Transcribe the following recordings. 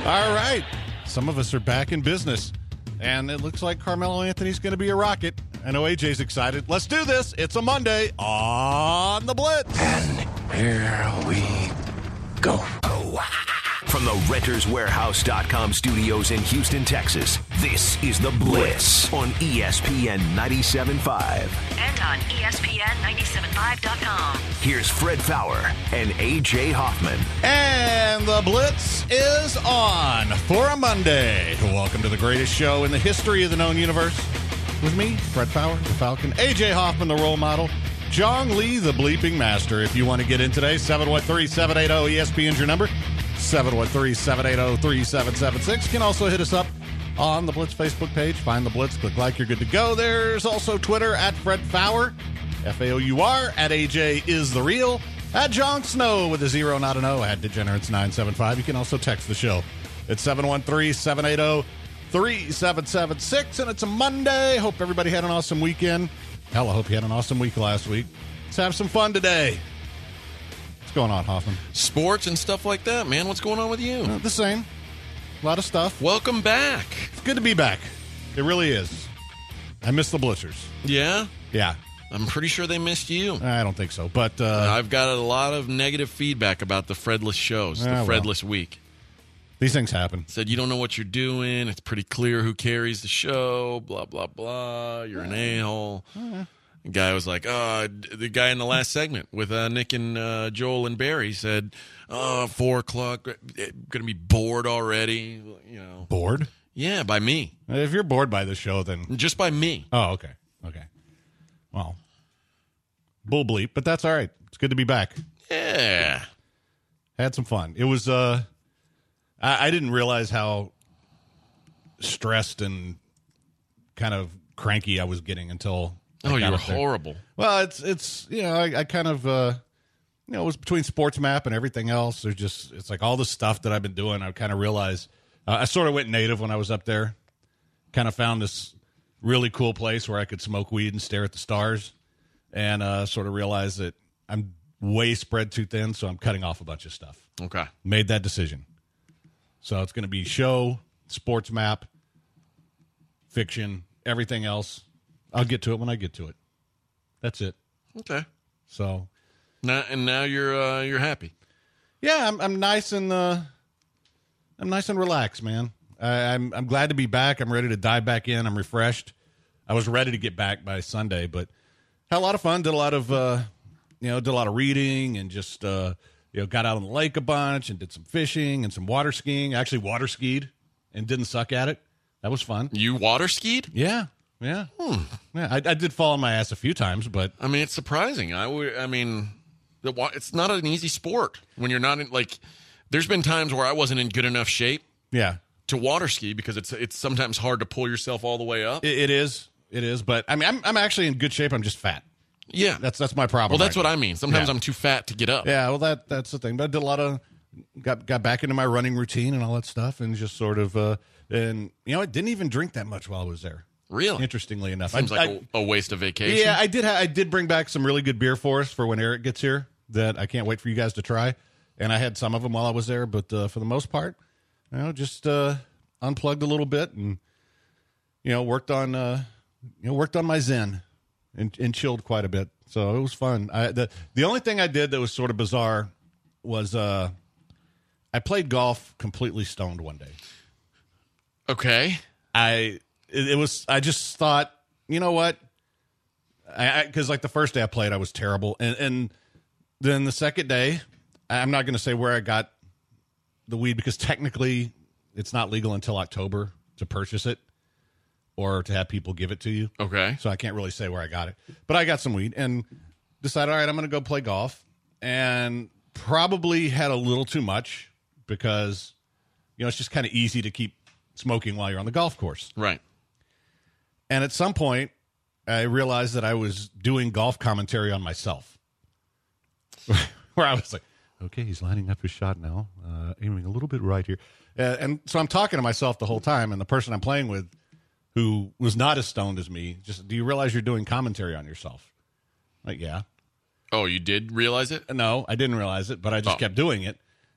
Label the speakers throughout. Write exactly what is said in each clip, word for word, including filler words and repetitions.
Speaker 1: All right. Some of us are back in business, and it looks like Carmelo Anthony's going to be a Rocket. I know A J's excited. Let's do this. It's a Monday on the Blitz.
Speaker 2: And here we go.
Speaker 3: From the Renters Warehouse dot com studios in Houston, Texas, this is The Blitz on E S P N ninety-seven point five.
Speaker 4: And on E S P N ninety-seven point five dot com.
Speaker 3: Here's Fred Fowler and A J Hoffman.
Speaker 1: And The Blitz is on for a Monday. Welcome to the greatest show in the history of the known universe. With me, Fred Fowler, the Falcon, A J Hoffman, the role model, Jong Lee, the bleeping master. If you want to get in today, seven one three, seven eight zero, E S P N's your number. seven one three, seven eight zero, three seven seven six. You can also hit us up on the Blitz Facebook page. Find the Blitz, click like, you're good to go. There's also Twitter at Fred Fowler, F A O U R, at A J is the real, at Jon Snow with a zero, not an O, at Degenerates nine seven five. You can also text the show at seven one three, seven eight zero, three seven seven six. And it's a Monday. Hope everybody had an awesome weekend. Hell, I hope you had an awesome week last week. Let's have some fun today. What's going on, Hoffman?
Speaker 5: Sports and stuff like that, man. What's going on with you?
Speaker 1: Uh, the same. A lot of stuff.
Speaker 5: Welcome back.
Speaker 1: It's good to be back. It really is. I miss the Blitzers.
Speaker 5: Yeah?
Speaker 1: Yeah.
Speaker 5: I'm pretty sure they missed you.
Speaker 1: I don't think so, but... Uh,
Speaker 5: I've got a lot of negative feedback about the Fredless shows, the
Speaker 1: well.
Speaker 5: Fredless week.
Speaker 1: These things happen.
Speaker 5: Said you don't know what you're doing. It's pretty clear who carries the show, blah, blah, blah. You're an a-hole.
Speaker 1: Uh,
Speaker 5: The guy was like, oh, the guy in the last segment with uh, Nick and uh, Joel and Barry said, oh, four o'clock, going to be bored already, you know.
Speaker 1: Bored?
Speaker 5: Yeah, by me.
Speaker 1: If you're bored by the show, then...
Speaker 5: Just by me.
Speaker 1: Oh, okay. Okay. Well, bull bleep, but that's all right. It's good to be back.
Speaker 5: Yeah.
Speaker 1: Had some fun. It was, uh... I, I didn't realize how stressed and kind of cranky I was getting until...
Speaker 5: Oh, you were horrible.
Speaker 1: Well, it's, it's you know, I, I kind of, uh, you know, it was between Sports Map and everything else. There's just, it's like all the stuff that I've been doing, I kind of realized, uh, I sort of went native when I was up there. Kind of found this really cool place where I could smoke weed and stare at the stars. And uh, sort of realized that I'm way spread too thin, so I'm cutting off a bunch of stuff.
Speaker 5: Okay.
Speaker 1: Made that decision. So it's going to be show, Sports Map, fiction, everything else. I'll get to it when I get to it. That's it.
Speaker 5: Okay.
Speaker 1: So
Speaker 5: now and now you're uh, you're happy.
Speaker 1: Yeah, I'm I'm nice and uh, I'm nice and relaxed, man. I, I'm I'm glad to be back. I'm ready to dive back in. I'm refreshed. I was ready to get back by Sunday, but had a lot of fun. Did a lot of uh, you know, did a lot of reading and just uh, you know, got out on the lake a bunch and did some fishing and some water skiing. I actually water skied and didn't suck at it. That was fun.
Speaker 5: You water skied?
Speaker 1: Yeah. Yeah,
Speaker 5: hmm.
Speaker 1: yeah. I, I did fall on my ass a few times, but
Speaker 5: I mean, it's surprising. I, w- I mean, the wa- it's not an easy sport when you're not in. Like, there's been times where I wasn't in good enough shape,
Speaker 1: yeah,
Speaker 5: to water ski because it's it's sometimes hard to pull yourself all the way up.
Speaker 1: It, it is, it is. But I mean, I'm I'm actually in good shape. I'm just fat.
Speaker 5: Yeah,
Speaker 1: that's that's my problem.
Speaker 5: Well, that's
Speaker 1: right
Speaker 5: what
Speaker 1: now.
Speaker 5: I mean. Sometimes
Speaker 1: yeah.
Speaker 5: I'm too fat to get up.
Speaker 1: Yeah, well, that that's the thing. But I did a lot of got got back into my running routine and all that stuff, and just sort of uh, and you know, I didn't even drink that much while I was there.
Speaker 5: Really?
Speaker 1: Interestingly enough.
Speaker 5: Seems
Speaker 1: I,
Speaker 5: like
Speaker 1: I,
Speaker 5: a, a waste of vacation.
Speaker 1: Yeah, I did ha- I did bring back some really good beer for us for when Eric gets here that I can't wait for you guys to try. And I had some of them while I was there, but uh, for the most part, you know, just uh, unplugged a little bit and, you know, worked on, uh, you know, worked on my Zen and, and chilled quite a bit. So it was fun. I, the, the only thing I did that was sort of bizarre was uh, I played golf completely stoned one day.
Speaker 5: Okay.
Speaker 1: I... It, it was. I just thought, you know what? I because like the first day I played, I was terrible, and and then the second day, I'm not going to say where I got the weed because technically it's not legal until October to purchase it or to have people give it to you.
Speaker 5: Okay,
Speaker 1: so I can't really say where I got it, but I got some weed and decided, all right, I'm going to go play golf, and probably had a little too much because you know it's just kind of easy to keep smoking while you're on the golf course,
Speaker 5: right?
Speaker 1: And at some point, I realized that I was doing golf commentary on myself. Where I was like, okay, he's lining up his shot now, uh, aiming a little bit right here. Uh, and so I'm talking to myself the whole time, and the person I'm playing with, who was not as stoned as me, just, do you realize you're doing commentary on yourself? Like, yeah.
Speaker 5: Oh, you did realize it?
Speaker 1: No, I didn't realize it, but I just
Speaker 5: oh.
Speaker 1: kept doing it.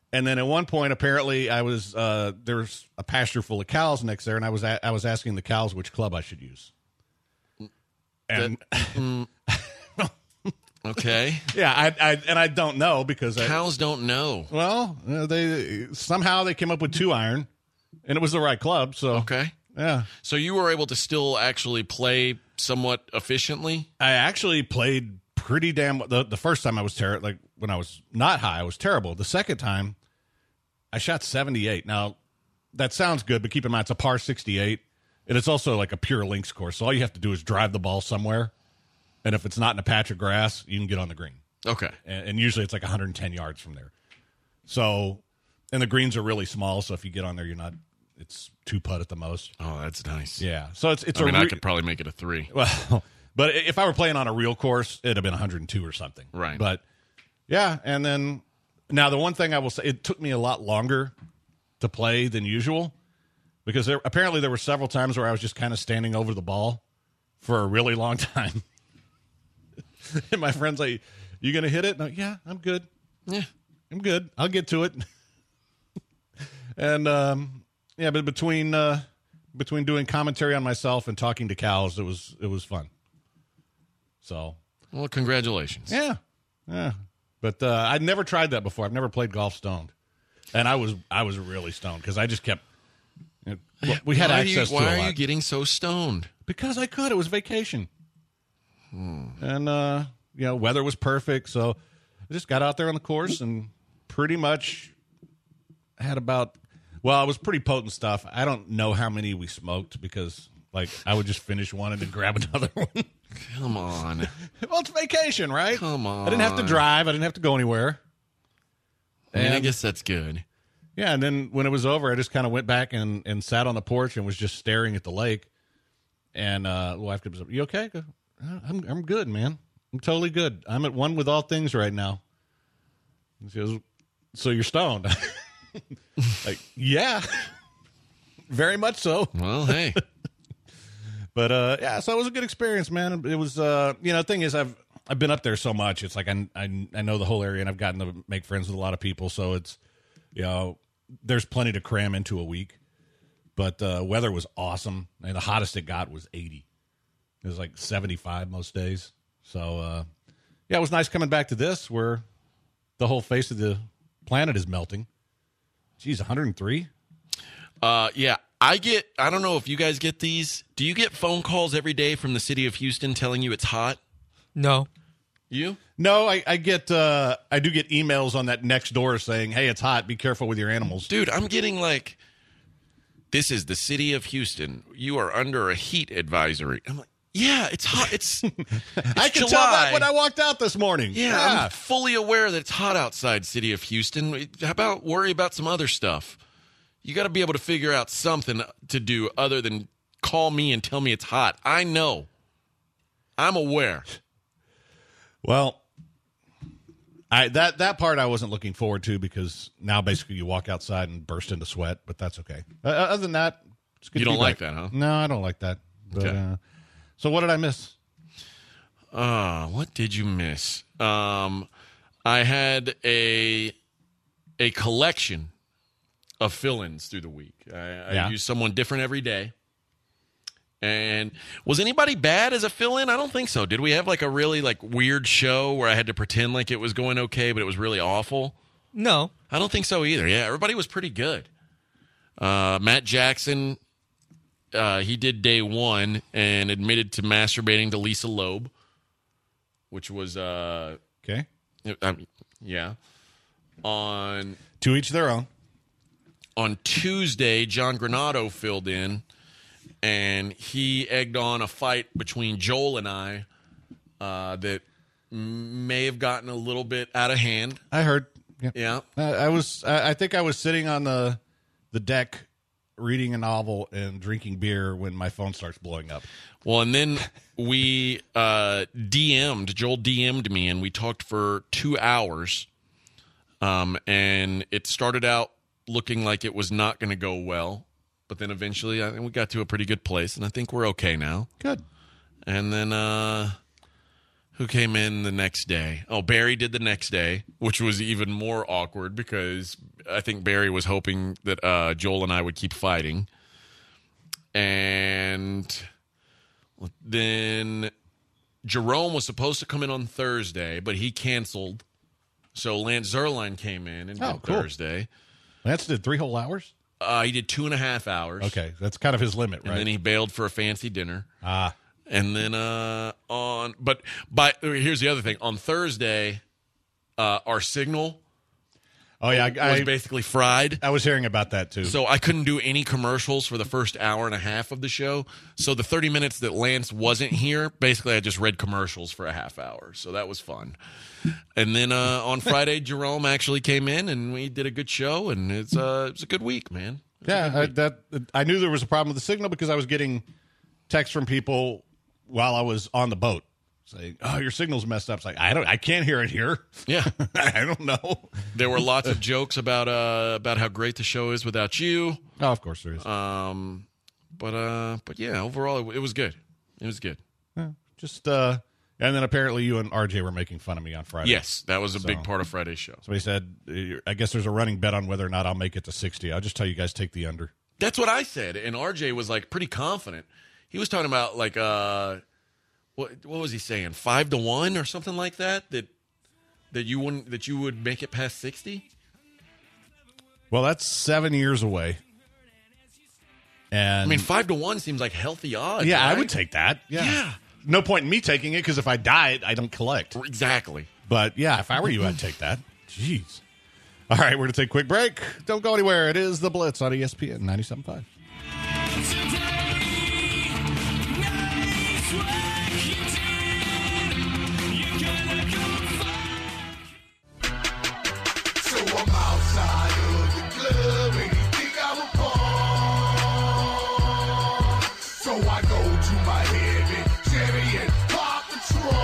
Speaker 1: And then at one point, apparently, I was uh, there was a pasture full of cows next there, and I was a- I was asking the cows which club I should use. And
Speaker 5: mm, okay,
Speaker 1: yeah, I, I and I don't know because
Speaker 5: cows
Speaker 1: I,
Speaker 5: don't know.
Speaker 1: Well, uh, they somehow they came up with two iron, and it was the right club. So
Speaker 5: Okay,
Speaker 1: yeah,
Speaker 5: so you were able to still actually play somewhat efficiently.
Speaker 1: I actually played pretty damn. The, the first time I was terrible, like when I was not high, I was terrible. The second time, I shot seventy-eight. Now, that sounds good, but keep in mind it's a par sixty-eight, and it's also like a pure links course. So all you have to do is drive the ball somewhere, and if it's not in a patch of grass, you can get on the green.
Speaker 5: Okay,
Speaker 1: And, and usually it's like one hundred ten yards from there. So, and the greens are really small, so if you get on there, you're not. It's two putt at the most.
Speaker 5: oh, that's nice.
Speaker 1: Yeah. So it's it's
Speaker 5: I
Speaker 1: a
Speaker 5: mean,
Speaker 1: re-
Speaker 5: I could probably make it a three.
Speaker 1: well, but if I were playing on a real course, it'd have been one hundred two or something.
Speaker 5: Right.
Speaker 1: But yeah, and then now the one thing I will say, it took me a lot longer to play than usual because there apparently there were several times where I was just kind of standing over the ball for a really long time. And my friend's like, "You gonna hit it?" And I'm like, yeah, I'm good.
Speaker 5: Yeah,
Speaker 1: I'm good. I'll get to it. And um, yeah, but between uh, between doing commentary on myself and talking to cows, it was it was fun. So
Speaker 5: well, congratulations.
Speaker 1: yeah, yeah. But uh, I'd never tried that before. I've never played golf stoned, and I was I was really stoned because I just kept. You know, well, we had
Speaker 5: why
Speaker 1: access
Speaker 5: are you,
Speaker 1: to
Speaker 5: Why
Speaker 1: a
Speaker 5: are
Speaker 1: lot.
Speaker 5: you getting so stoned?
Speaker 1: Because I could. It was vacation,
Speaker 5: Hmm.
Speaker 1: and uh, you know, weather was perfect. So I just got out there on the course and pretty much had about. Well, it was pretty potent stuff. I don't know how many we smoked because, like, I would just finish one and then grab another one.
Speaker 5: Come on.
Speaker 1: Well, it's vacation, right?
Speaker 5: Come on.
Speaker 1: I didn't have to drive. I didn't have to go anywhere.
Speaker 5: I mean, I
Speaker 1: And-
Speaker 5: guess that's good.
Speaker 1: Yeah, and then when it was over, I just kind of went back and, and sat on the porch and was just staring at the lake. And uh, the wife comes up, "You okay?" I go, I'm I'm good, man. I'm totally good. I'm at one with all things right now. And she goes, "So you're stoned?" Like, yeah, very much so.
Speaker 5: Well, hey.
Speaker 1: But uh, yeah, so it was a good experience, man. It was, uh, you know, the thing is, I've I've been up there so much. It's like I, I I know the whole area, and I've gotten to make friends with a lot of people. So it's, you know, there's plenty to cram into a week. But uh, weather was awesome, and the hottest it got was eighty. It was like seventy-five most days. So uh, yeah, it was nice coming back to this where the whole face of the planet is melting. Geez, one hundred three.
Speaker 5: Uh, yeah, I get, I don't know if you guys get these. Do you get phone calls every day from the city of Houston telling you it's hot?
Speaker 6: No.
Speaker 5: You?
Speaker 1: No, I, I get uh, I do get emails on that next door saying, "Hey, it's hot. Be careful with your animals."
Speaker 5: Dude, I'm getting like, this is the city of Houston. You are under a heat advisory. I'm like, yeah, it's hot. It's, it's
Speaker 1: I could
Speaker 5: July.
Speaker 1: tell that when I walked out this morning.
Speaker 5: Yeah, I'm fully aware that it's hot outside, city of Houston. How about worry about some other stuff? You got to be able to figure out something to do other than call me and tell me it's hot. I know. I'm aware.
Speaker 1: Well, I that that part I wasn't looking forward to because now basically you walk outside and burst into sweat, but that's okay. Uh, other than that, it's good
Speaker 5: You
Speaker 1: to
Speaker 5: don't
Speaker 1: be
Speaker 5: like
Speaker 1: back.
Speaker 5: that, huh?
Speaker 1: No, I don't like that. But,
Speaker 5: Okay.
Speaker 1: uh, so what did I miss?
Speaker 5: Uh, what did you miss? Um, I had a a collection of fill-ins through the week. I, I
Speaker 1: Yeah.
Speaker 5: use someone different every day. And was anybody bad as a fill-in? I don't think so. Did we have like a really like weird show where I had to pretend like it was going okay, but it was really awful?
Speaker 6: No.
Speaker 5: I don't think so either. Yeah, everybody was pretty good. Uh, Matt Jackson, uh, he did day one and admitted to masturbating to Lisa Loeb, which was, uh,
Speaker 1: Okay.
Speaker 5: I mean, yeah. On
Speaker 1: To each their own.
Speaker 5: on Tuesday, John Granado filled in, and he egged on a fight between Joel and I uh, that may have gotten a little bit out of hand.
Speaker 1: I heard. Yeah.
Speaker 5: Yeah.
Speaker 1: I, I was. I, I think I was sitting on the the deck reading a novel and drinking beer when my phone starts blowing up.
Speaker 5: Well, and then we uh, D M'd, Joel D M'd me, and we talked for two hours. Um, and it started out looking like it was not going to go well. But then eventually I think we got to a pretty good place, and I think we're okay now.
Speaker 1: Good.
Speaker 5: And then uh, Who came in the next day? Oh, Barry did the next day, which was even more awkward because I think Barry was hoping that uh, Joel and I would keep fighting. And then Jerome was supposed to come in on Thursday, but he canceled. So Lance Zerline came in and
Speaker 1: Oh,
Speaker 5: did
Speaker 1: cool.
Speaker 5: Thursday.
Speaker 1: Lance did three whole hours?
Speaker 5: Uh, he did two and a half hours.
Speaker 1: Okay, that's kind of his limit,
Speaker 5: And
Speaker 1: right?
Speaker 5: then he bailed for a fancy dinner.
Speaker 1: Ah,
Speaker 5: And then uh, on, but by here's the other thing. On Thursday, uh, our signal
Speaker 1: oh yeah, I,
Speaker 5: was
Speaker 1: I,
Speaker 5: basically fried.
Speaker 1: I was hearing about that too.
Speaker 5: So I couldn't do any commercials for the first hour and a half of the show. So the thirty minutes that Lance wasn't here, basically I just read commercials for a half hour. So that was fun. And then uh, on Friday, Jerome actually came in and we did a good show. And it's uh, it was a good week, man. It was a
Speaker 1: Yeah,
Speaker 5: good
Speaker 1: I,
Speaker 5: week.
Speaker 1: that I knew there was a problem with the signal because I was getting texts from people while I was on the boat saying, "Oh, your signal's messed up." It's like I don't, I can't hear it here.
Speaker 5: Yeah.
Speaker 1: I don't know.
Speaker 5: There were lots of jokes about uh, about how great the show is without you.
Speaker 1: Oh, of course there is.
Speaker 5: Um, but uh, but yeah, overall it, it was good. It was good.
Speaker 1: Yeah, just uh, and then apparently you and R J were making fun of me on Friday.
Speaker 5: Yes, that was a
Speaker 1: So-
Speaker 5: big part of Friday's show.
Speaker 1: Somebody said, uh, "I guess there's a running bet on whether or not I'll make it to sixty." I'll just tell you guys take the under.
Speaker 5: That's what I said, and R J was like pretty confident. He was talking about like uh, what what was he saying? Five to one or something like that. That that you wouldn't that you would make it past sixty.
Speaker 1: Well, that's seven years away. And
Speaker 5: I mean, five to one seems like healthy odds.
Speaker 1: yeah, I
Speaker 5: right?
Speaker 1: would take that. Yeah.
Speaker 5: Yeah.
Speaker 1: No point in me taking it because if I die, I don't collect.
Speaker 5: Exactly.
Speaker 1: But yeah, if I were you, I'd take that. Jeez. All right, we're going to take a quick break. Don't go anywhere. It is The Blitz on E S P N ninety-seven point five.
Speaker 6: So I'm outside of the club and he think I'm a pawn. So I go to my heavy Chevy and pop the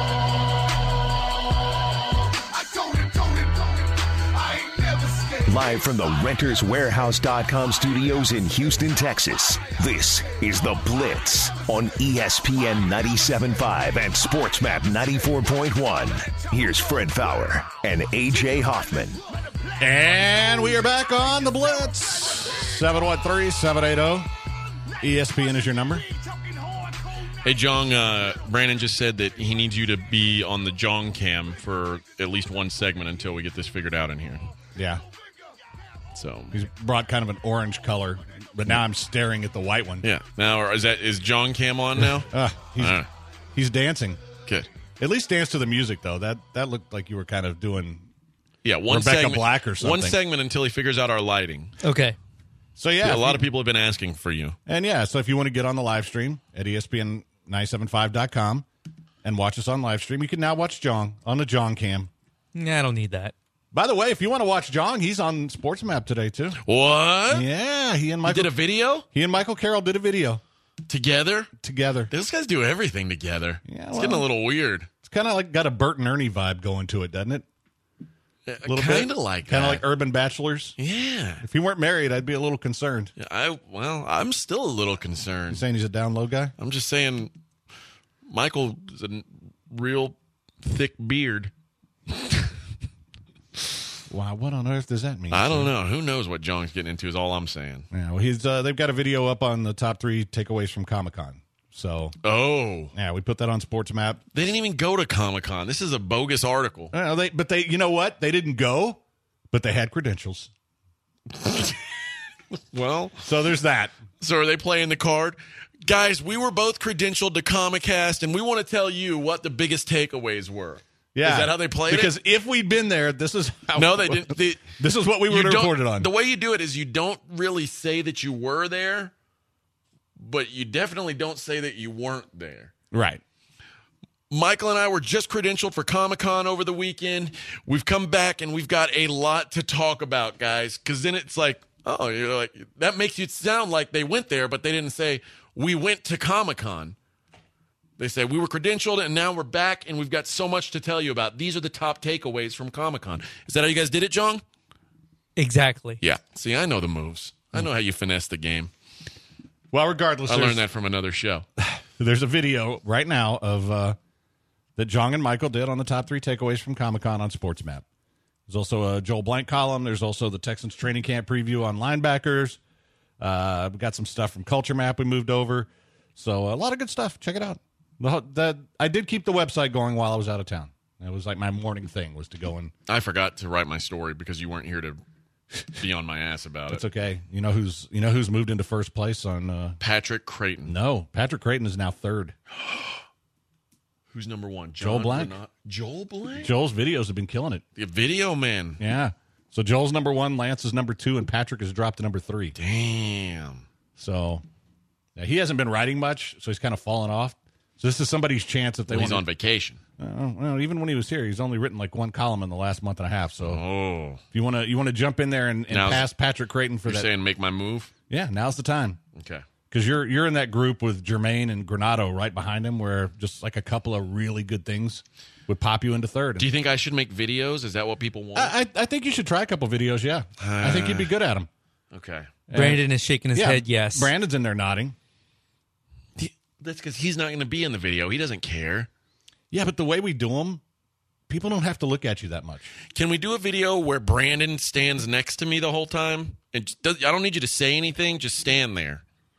Speaker 6: trunk. I told him, told him, told him, I ain't never scared.
Speaker 3: Live from the Renters Warehouse dot com studios in Houston, Texas, this is The Blitz on E S P N ninety-seven point five and SportsMap ninety-four point one. Here's Fred Fowler and A J Hoffman.
Speaker 1: And we are back on The Blitz. seven one three, seven eight zero. E S P N is your number.
Speaker 5: Hey, Jong, uh, Brandon just said that he needs you to be on the Jong cam for at least one segment until we get this figured out in here.
Speaker 1: Yeah.
Speaker 5: So,
Speaker 1: He's brought kind of an orange color, but now I'm staring at the white one.
Speaker 5: yeah. Now, is that is Jong cam on now?
Speaker 1: Uh, he's,
Speaker 5: Uh,
Speaker 1: he's dancing.
Speaker 5: good.
Speaker 1: At least dance to the music, though. That that looked like you were kind of doing.
Speaker 5: Yeah, one
Speaker 1: Rebecca
Speaker 5: segment,
Speaker 1: Black or
Speaker 5: One
Speaker 1: something.
Speaker 5: segment until he figures out our lighting.
Speaker 7: Okay.
Speaker 1: So, yeah.
Speaker 5: a
Speaker 1: if
Speaker 5: lot
Speaker 1: you-
Speaker 5: of people have been asking for you.
Speaker 1: And yeah, so if you want to get on the live stream at E S P N nine seven five dot com and watch us on live stream, you can now watch Jong on the Jong cam.
Speaker 7: Nah, I don't need that.
Speaker 1: By the way, if you want to watch Jong, he's on SportsMap today too.
Speaker 5: What?
Speaker 1: Yeah, he and
Speaker 5: You
Speaker 1: Michael
Speaker 5: did a video
Speaker 1: he and Michael Carroll did a video
Speaker 5: together?
Speaker 1: together.
Speaker 5: Those guys do everything together.
Speaker 1: Yeah,
Speaker 5: it's getting a
Speaker 1: well-
Speaker 5: little weird.
Speaker 1: It's kind of like got a Bert and Ernie vibe going to it, doesn't it? A little
Speaker 5: Kind
Speaker 1: bit.
Speaker 5: of like
Speaker 1: kind
Speaker 5: that.
Speaker 1: of like Urban Bachelors.
Speaker 5: Yeah.
Speaker 1: If he weren't married, I'd be a little concerned.
Speaker 5: Yeah, I well, I'm still a little
Speaker 1: You
Speaker 5: concerned.
Speaker 1: saying he's a down low guy?
Speaker 5: I'm just saying, Michael is a n- real thick beard.
Speaker 1: Wow, what on earth does that mean?
Speaker 5: I don't know. Who knows what Jong's getting into? Is all I'm saying.
Speaker 1: Yeah, well, he's uh, they've got a video up on the top three takeaways from Comic Con. So
Speaker 5: Oh,
Speaker 1: yeah, we put that on SportsMap.
Speaker 5: they didn't even go to Comic Con. This is a bogus article.
Speaker 1: Uh, they, but they, you know what? They didn't go, but they had credentials.
Speaker 5: Well,
Speaker 1: So there's that.
Speaker 5: so are they playing the card? Guys, we were both credentialed to Comicast, and we want to tell you what the biggest takeaways were.
Speaker 1: Yeah,
Speaker 5: Is that how they played
Speaker 1: because
Speaker 5: it?
Speaker 1: Because if we'd been there, this is how.
Speaker 5: No, they didn't. They,
Speaker 1: This is what we
Speaker 5: you
Speaker 1: would have
Speaker 5: don't-
Speaker 1: reported on.
Speaker 5: The way you do it is you don't really say that you were there, but you definitely don't say that you weren't there.
Speaker 1: Right.
Speaker 5: Michael and I were just credentialed for Comic-Con over the weekend. We've come back and we've got a lot to talk about, guys, because then it's like, oh, you're like, that makes it sound like they went there, but they didn't say, we went to Comic-Con. They said, we were credentialed and now we're back and we've got so much to tell you about. These are the top takeaways from Comic-Con. Is that how you guys did it, Jong?
Speaker 7: Exactly.
Speaker 5: Yeah. See, I know the moves. I know how you finesse the game.
Speaker 1: Well, regardless,
Speaker 5: I
Speaker 1: there's,
Speaker 5: learned that from another show.
Speaker 1: there's a video right now of uh, that Jong and Michael did on the top three takeaways from Comic-Con on SportsMap. There's also a Joel Blank column. There's also the Texans training camp preview on linebackers. Uh, we got some stuff from Culture Map we moved over. So a lot of good stuff. Check it out. The, the, I did keep the website going while I was out of town. It was like my morning thing was to go and...
Speaker 5: I forgot to write my story because you weren't here to be on my ass about
Speaker 1: That's
Speaker 5: it.
Speaker 1: It's okay. You know who's you know who's moved into first place on... Uh,
Speaker 5: Patrick Creighton.
Speaker 1: No, Patrick Creighton is now third.
Speaker 5: Who's number one?
Speaker 1: Joel
Speaker 5: John
Speaker 1: Blank.
Speaker 5: Bernard- Joel Blank?
Speaker 1: Joel's videos have been killing it.
Speaker 5: The video man.
Speaker 1: Yeah. So Joel's number one, Lance is number two, and Patrick has dropped to number three.
Speaker 5: Damn.
Speaker 1: So yeah, he hasn't been writing much, so he's kind of fallen off. So this is somebody's chance if they
Speaker 5: Well,
Speaker 1: want
Speaker 5: he's on vacation.
Speaker 1: Uh, well, even when he was here, he's only written like one column in the last month and a half. So
Speaker 5: Oh.
Speaker 1: if you want to you want to jump in there and, and
Speaker 5: Now's-
Speaker 1: pass Patrick Creighton for
Speaker 5: You're
Speaker 1: that,
Speaker 5: saying make my move?
Speaker 1: yeah, now's the time.
Speaker 5: Okay.
Speaker 1: Because you're you're in that group with Jermaine and Granado right behind him, where just like a couple of really good things would pop you into third.
Speaker 5: Do you think I should make videos? Is that what people want?
Speaker 1: I, I I think you should try a couple videos. Yeah, I think you'd be good at them.
Speaker 5: okay.
Speaker 7: Brandon is shaking his
Speaker 1: Yeah,
Speaker 7: head. Yes.
Speaker 1: Brandon's in there nodding.
Speaker 5: He- That's because he's not going to be in the video. He doesn't care.
Speaker 1: Yeah, but the way we do them, people don't have to look at you that much.
Speaker 5: Can we do a video where Brandon stands next to me the whole time? And just does, I don't need you to say anything. Just stand there.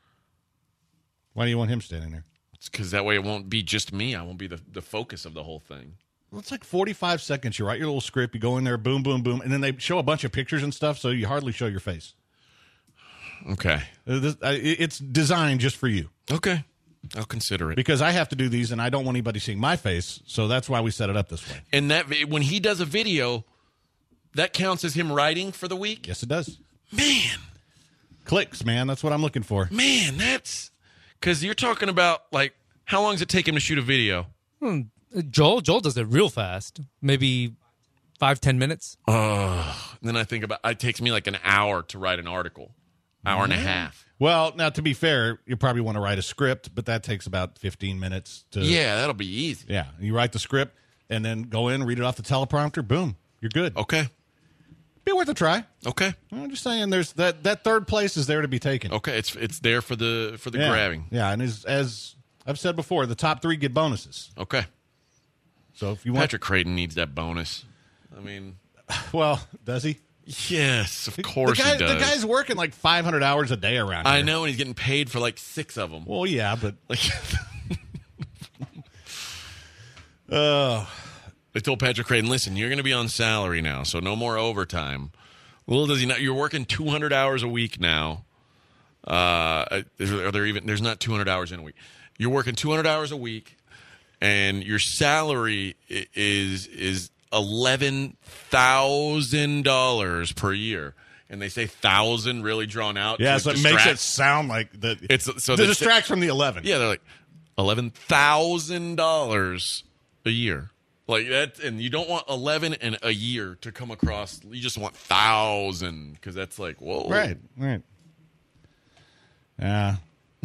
Speaker 1: Why do you want him standing there?
Speaker 5: It's because that way it won't be just me. I won't be the, the focus of the whole thing.
Speaker 1: Well, it's like forty-five seconds. You write your little script, you go in there, boom, boom, boom, and then they show a bunch of pictures and stuff, so you hardly show your face.
Speaker 5: Okay.
Speaker 1: Uh, this- uh, it- It's designed just for you.
Speaker 5: Okay. I'll consider it.
Speaker 1: Because I have to do these, and I don't want anybody seeing my face, so that's why we set it up this way.
Speaker 5: And that vi- when he does a video, that counts as him writing for the week?
Speaker 1: Yes, it does.
Speaker 5: Man,
Speaker 1: Clicks, man. That's what I'm looking for.
Speaker 5: man, that's... Because you're talking about, like, how long does it take him to shoot a video?
Speaker 7: Hmm. Joel Joel does it real fast. Maybe five, ten minutes.
Speaker 5: Oh, and then I think about it takes me like an hour to write an article. Hour and a half.
Speaker 1: Well, now, to be fair, you probably want to write a script, but that takes about fifteen minutes to...
Speaker 5: Yeah, that'll be easy.
Speaker 1: Yeah. You write the script, and then go in, read it off the teleprompter, boom, you're good.
Speaker 5: Okay.
Speaker 1: Be worth a try.
Speaker 5: Okay.
Speaker 1: I'm just saying, there's that, that third place is there to be taken.
Speaker 5: Okay. It's it's there for the for the
Speaker 1: yeah.
Speaker 5: grabbing.
Speaker 1: Yeah, and as, as I've said before, the top three get bonuses.
Speaker 5: Okay.
Speaker 1: So if you want...
Speaker 5: Patrick Creighton needs that bonus. I mean,
Speaker 1: Well, does he?
Speaker 5: yes, of course
Speaker 1: the guy,
Speaker 5: he does.
Speaker 1: The guy's working like five hundred hours a day around here.
Speaker 5: I know, and he's getting paid for like six of them.
Speaker 1: Well, yeah, but...
Speaker 5: Like,
Speaker 1: Uh,
Speaker 5: they told Patrick Creighton, listen, you're going to be on salary now, so no more overtime. Little does he know, you're working two hundred hours a week now. Uh, are there even? There's not two hundred hours in a week. You're working two hundred hours a week, and your salary i- is is eleven thousand dollars per year. And they say thousand really drawn out.
Speaker 1: yeah,
Speaker 5: to
Speaker 1: so it
Speaker 5: distract.
Speaker 1: makes it sound like... that.
Speaker 5: It's so
Speaker 1: to
Speaker 5: they-
Speaker 1: distract from the eleven.
Speaker 5: Yeah, they're like eleven thousand dollars a year, like that, and you don't want eleven and a year to come across. You just want thousand because that's like whoa,
Speaker 1: Right, right. Yeah.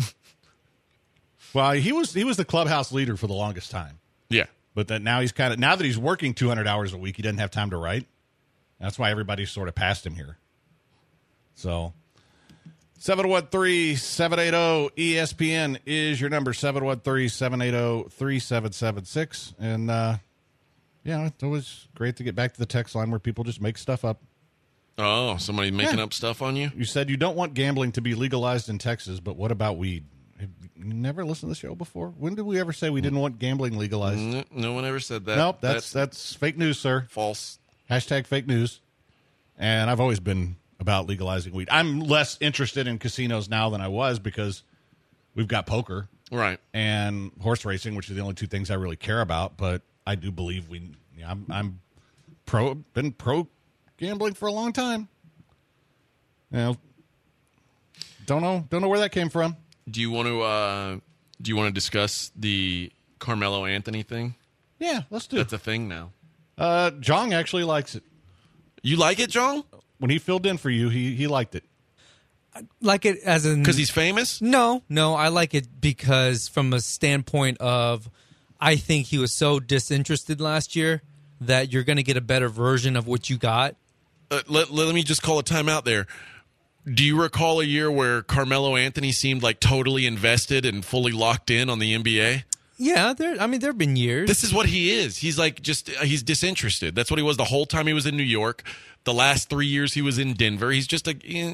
Speaker 1: Well, he was he was the clubhouse leader for the longest time,
Speaker 5: Yeah,
Speaker 1: but that now he's kind of now that he's working two hundred hours a week, he doesn't have time to write. That's why everybody's sort of passed him here. So, seven one three, seven eight zero E S P N is your number, seven one three, seven eight zero, three seven seven six. And, uh, yeah, it's always great to get back to the text line where people just make stuff up.
Speaker 5: Oh, somebody making
Speaker 1: Yeah.
Speaker 5: up stuff on you?
Speaker 1: You said you don't want gambling to be legalized in Texas, but what about weed? Have you never listened to the show before? When did we ever say we didn't want gambling legalized?
Speaker 5: N- No one ever said that.
Speaker 1: Nope, that's, that's fake news, sir.
Speaker 5: false.
Speaker 1: Hashtag fake news. And I've always been about legalizing weed. I'm less interested in casinos now than I was because we've got poker
Speaker 5: Right.
Speaker 1: and horse racing, which are the only two things I really care about. But I do believe we. Yeah, I'm, I'm pro. Been pro gambling for a long time. You know, don't know. Don't know where that came from.
Speaker 5: Do you want to? Uh, do you want to discuss the Carmelo Anthony thing?
Speaker 1: Yeah, let's do it.
Speaker 5: That's a thing now.
Speaker 1: Uh, Jong actually likes it.
Speaker 5: You like it, John?
Speaker 1: When he filled in for you, he he liked it.
Speaker 7: Like it as in
Speaker 5: Because he's famous.
Speaker 7: No, no, I like it because from a standpoint of I think he was so disinterested last year that you're going to get a better version of what you got.
Speaker 5: Uh, let, let me just call a timeout there. Do you recall a year where Carmelo Anthony seemed like totally invested and fully locked in on the N B A?
Speaker 7: Yeah, there. I mean, there have been years.
Speaker 5: This is what he is. He's like just uh, he's disinterested. That's what he was the whole time he was in New York. The last three years he was in Denver. He's just a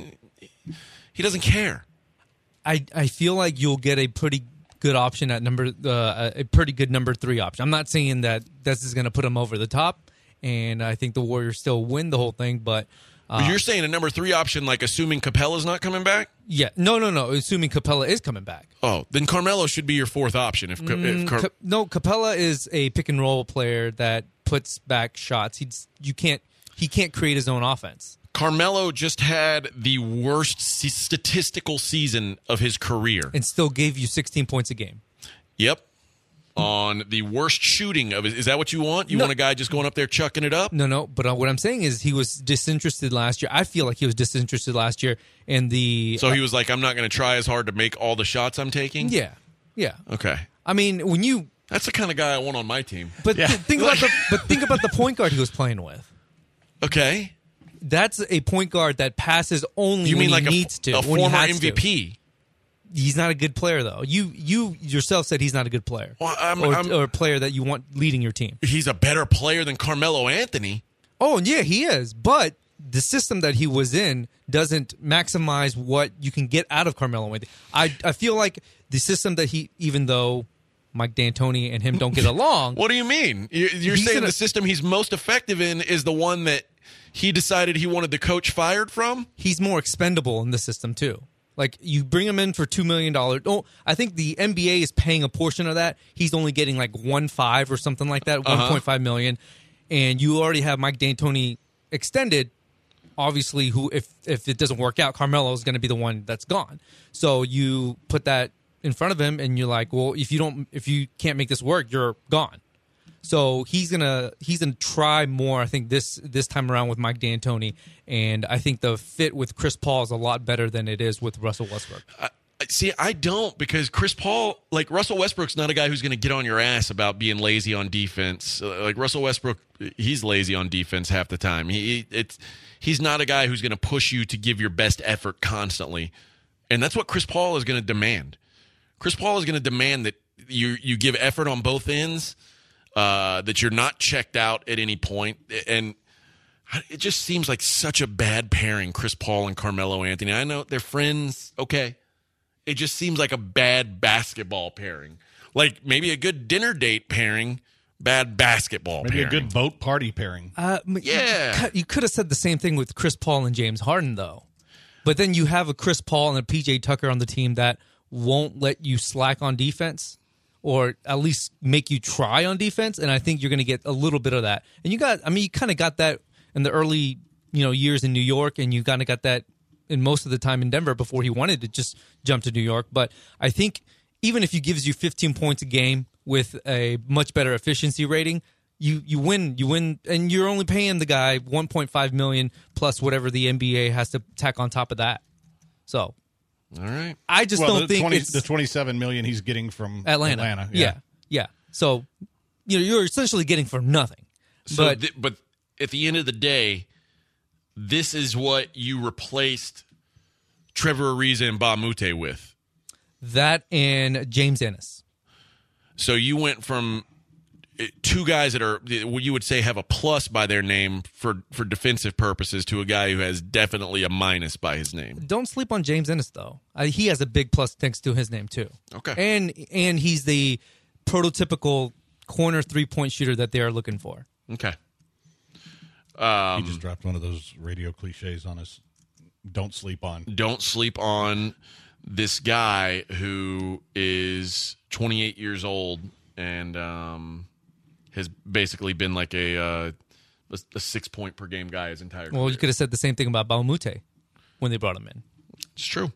Speaker 5: he doesn't care.
Speaker 7: I I feel like you'll get a pretty good option at number uh, a pretty good number three option. I'm not saying that this is going to put him over the top, and I think the Warriors still win the whole thing. But uh,
Speaker 5: But you're saying a number three option, like assuming Capella's not coming back?
Speaker 7: yeah, no, no, no. Assuming Capella is coming back.
Speaker 5: Oh, then Carmelo should be your fourth option. If, if Car-
Speaker 7: Ca- no, Capella is a pick and roll player that puts back shots. He's you can't he can't create his own offense.
Speaker 5: Carmelo just had the worst s- statistical season of his career.
Speaker 7: And still gave you sixteen points a game.
Speaker 5: Yep. On the worst shooting of it. Is that what you want? You
Speaker 7: No.
Speaker 5: want a guy just going up there chucking it up?
Speaker 7: No, no. But uh, what I'm saying is he was disinterested last year. I feel like he was disinterested last year in the.
Speaker 5: So he was like, I'm not going to try as hard to make all the shots I'm taking?
Speaker 7: Yeah, yeah.
Speaker 5: Okay.
Speaker 7: I mean, when you.
Speaker 5: That's the kind of guy I want on my team.
Speaker 7: But th- think about the. But think about the point guard he was playing with.
Speaker 5: Okay.
Speaker 7: That's a point guard that passes only
Speaker 5: You
Speaker 7: when
Speaker 5: mean like
Speaker 7: he
Speaker 5: a,
Speaker 7: needs to.
Speaker 5: a
Speaker 7: when he
Speaker 5: former
Speaker 7: has
Speaker 5: M V P?
Speaker 7: To. He's not a good player, though. You you yourself said he's not a good player,
Speaker 5: Well, I'm-
Speaker 7: or,
Speaker 5: I'm-
Speaker 7: or a player that you want leading your team.
Speaker 5: He's a better player than Carmelo Anthony.
Speaker 7: Oh, yeah, he is. But the system that he was in doesn't maximize what you can get out of Carmelo Anthony. I I feel like the system that he, even though Mike D'Antoni and him don't get along,
Speaker 5: What do you mean? You- You're
Speaker 7: He's
Speaker 5: saying
Speaker 7: gonna-
Speaker 5: the system he's most effective in is the one that he decided he wanted the coach fired from?
Speaker 7: he's more expendable in the system too. Like you bring him in for two million dollars. Oh, I think the N B A is paying a portion of that. He's only getting like one five or something like that,
Speaker 5: Uh-huh.
Speaker 7: one point five million, and you already have Mike D'Antoni extended. Obviously, who if if it doesn't work out, Carmelo is going to be the one that's gone. So you put that in front of him, and you're like, well, if you don't, if you can't make this work, you're gone. So he's gonna he's gonna try more. I think this this time around with Mike D'Antoni, and I think the fit with Chris Paul is a lot better than it is with Russell Westbrook.
Speaker 5: I, see, I don't because Chris Paul, like Russell Westbrook's not a guy who's going to get on your ass about being lazy on defense. Uh, like Russell Westbrook, he's lazy on defense half the time. He it's he's not a guy who's going to push you to give your best effort constantly, and that's what Chris Paul is going to demand. Chris Paul is going to demand that you you give effort on both ends. Uh, that you're not checked out at any point. And it just seems like such a bad pairing, Chris Paul and Carmelo Anthony. I know they're friends, okay. It just seems like a bad basketball pairing. Like maybe a good dinner date pairing, bad basketball
Speaker 1: Maybe
Speaker 5: pairing.
Speaker 1: a good boat party pairing.
Speaker 7: Uh,
Speaker 5: Yeah.
Speaker 7: you, you could have said the same thing with Chris Paul and James Harden, though. But then you have a Chris Paul and a P J Tucker on the team that won't let you slack on defense, or at least make you try on defense, and I think you're going to get a little bit of that. And you got, I mean, you kind of got that in the early, you know, years in New York, and you kind of got that in most of the time in Denver before he wanted to just jump to New York. But I think even if he gives you fifteen points a game with a much better efficiency rating, you you win, you win, and you're only paying the guy one point five million dollars plus whatever the N B A has to tack on top of that. So.
Speaker 5: All right.
Speaker 7: I just
Speaker 1: well,
Speaker 7: don't
Speaker 1: the
Speaker 7: think
Speaker 1: twenty,
Speaker 7: it's
Speaker 1: the twenty-seven million he's getting from
Speaker 7: Atlanta.
Speaker 1: Atlanta.
Speaker 7: Yeah. yeah, So, you know, you're essentially getting for nothing.
Speaker 5: So,
Speaker 7: but
Speaker 5: th- but at the end of the day, this is what you replaced Trevor Ariza and Ba Mute with.
Speaker 7: that and James Ennis.
Speaker 5: So you went from two guys that are what you would say have a plus by their name for, for defensive purposes to a guy who has definitely a minus by his name.
Speaker 7: Don't sleep on James Ennis, though. Uh, he has a big plus thanks to his name too.
Speaker 5: Okay.
Speaker 7: And and he's the prototypical corner three point shooter that they are looking for.
Speaker 5: Okay.
Speaker 1: he just dropped one of those radio cliches on us. Don't sleep on.
Speaker 5: Don't sleep on this guy who is twenty-eight years old and um, has basically been like a, uh, a a six point per game guy his entire career.
Speaker 7: Well, you could have said the same thing about Baumute when they brought him in.
Speaker 5: It's true.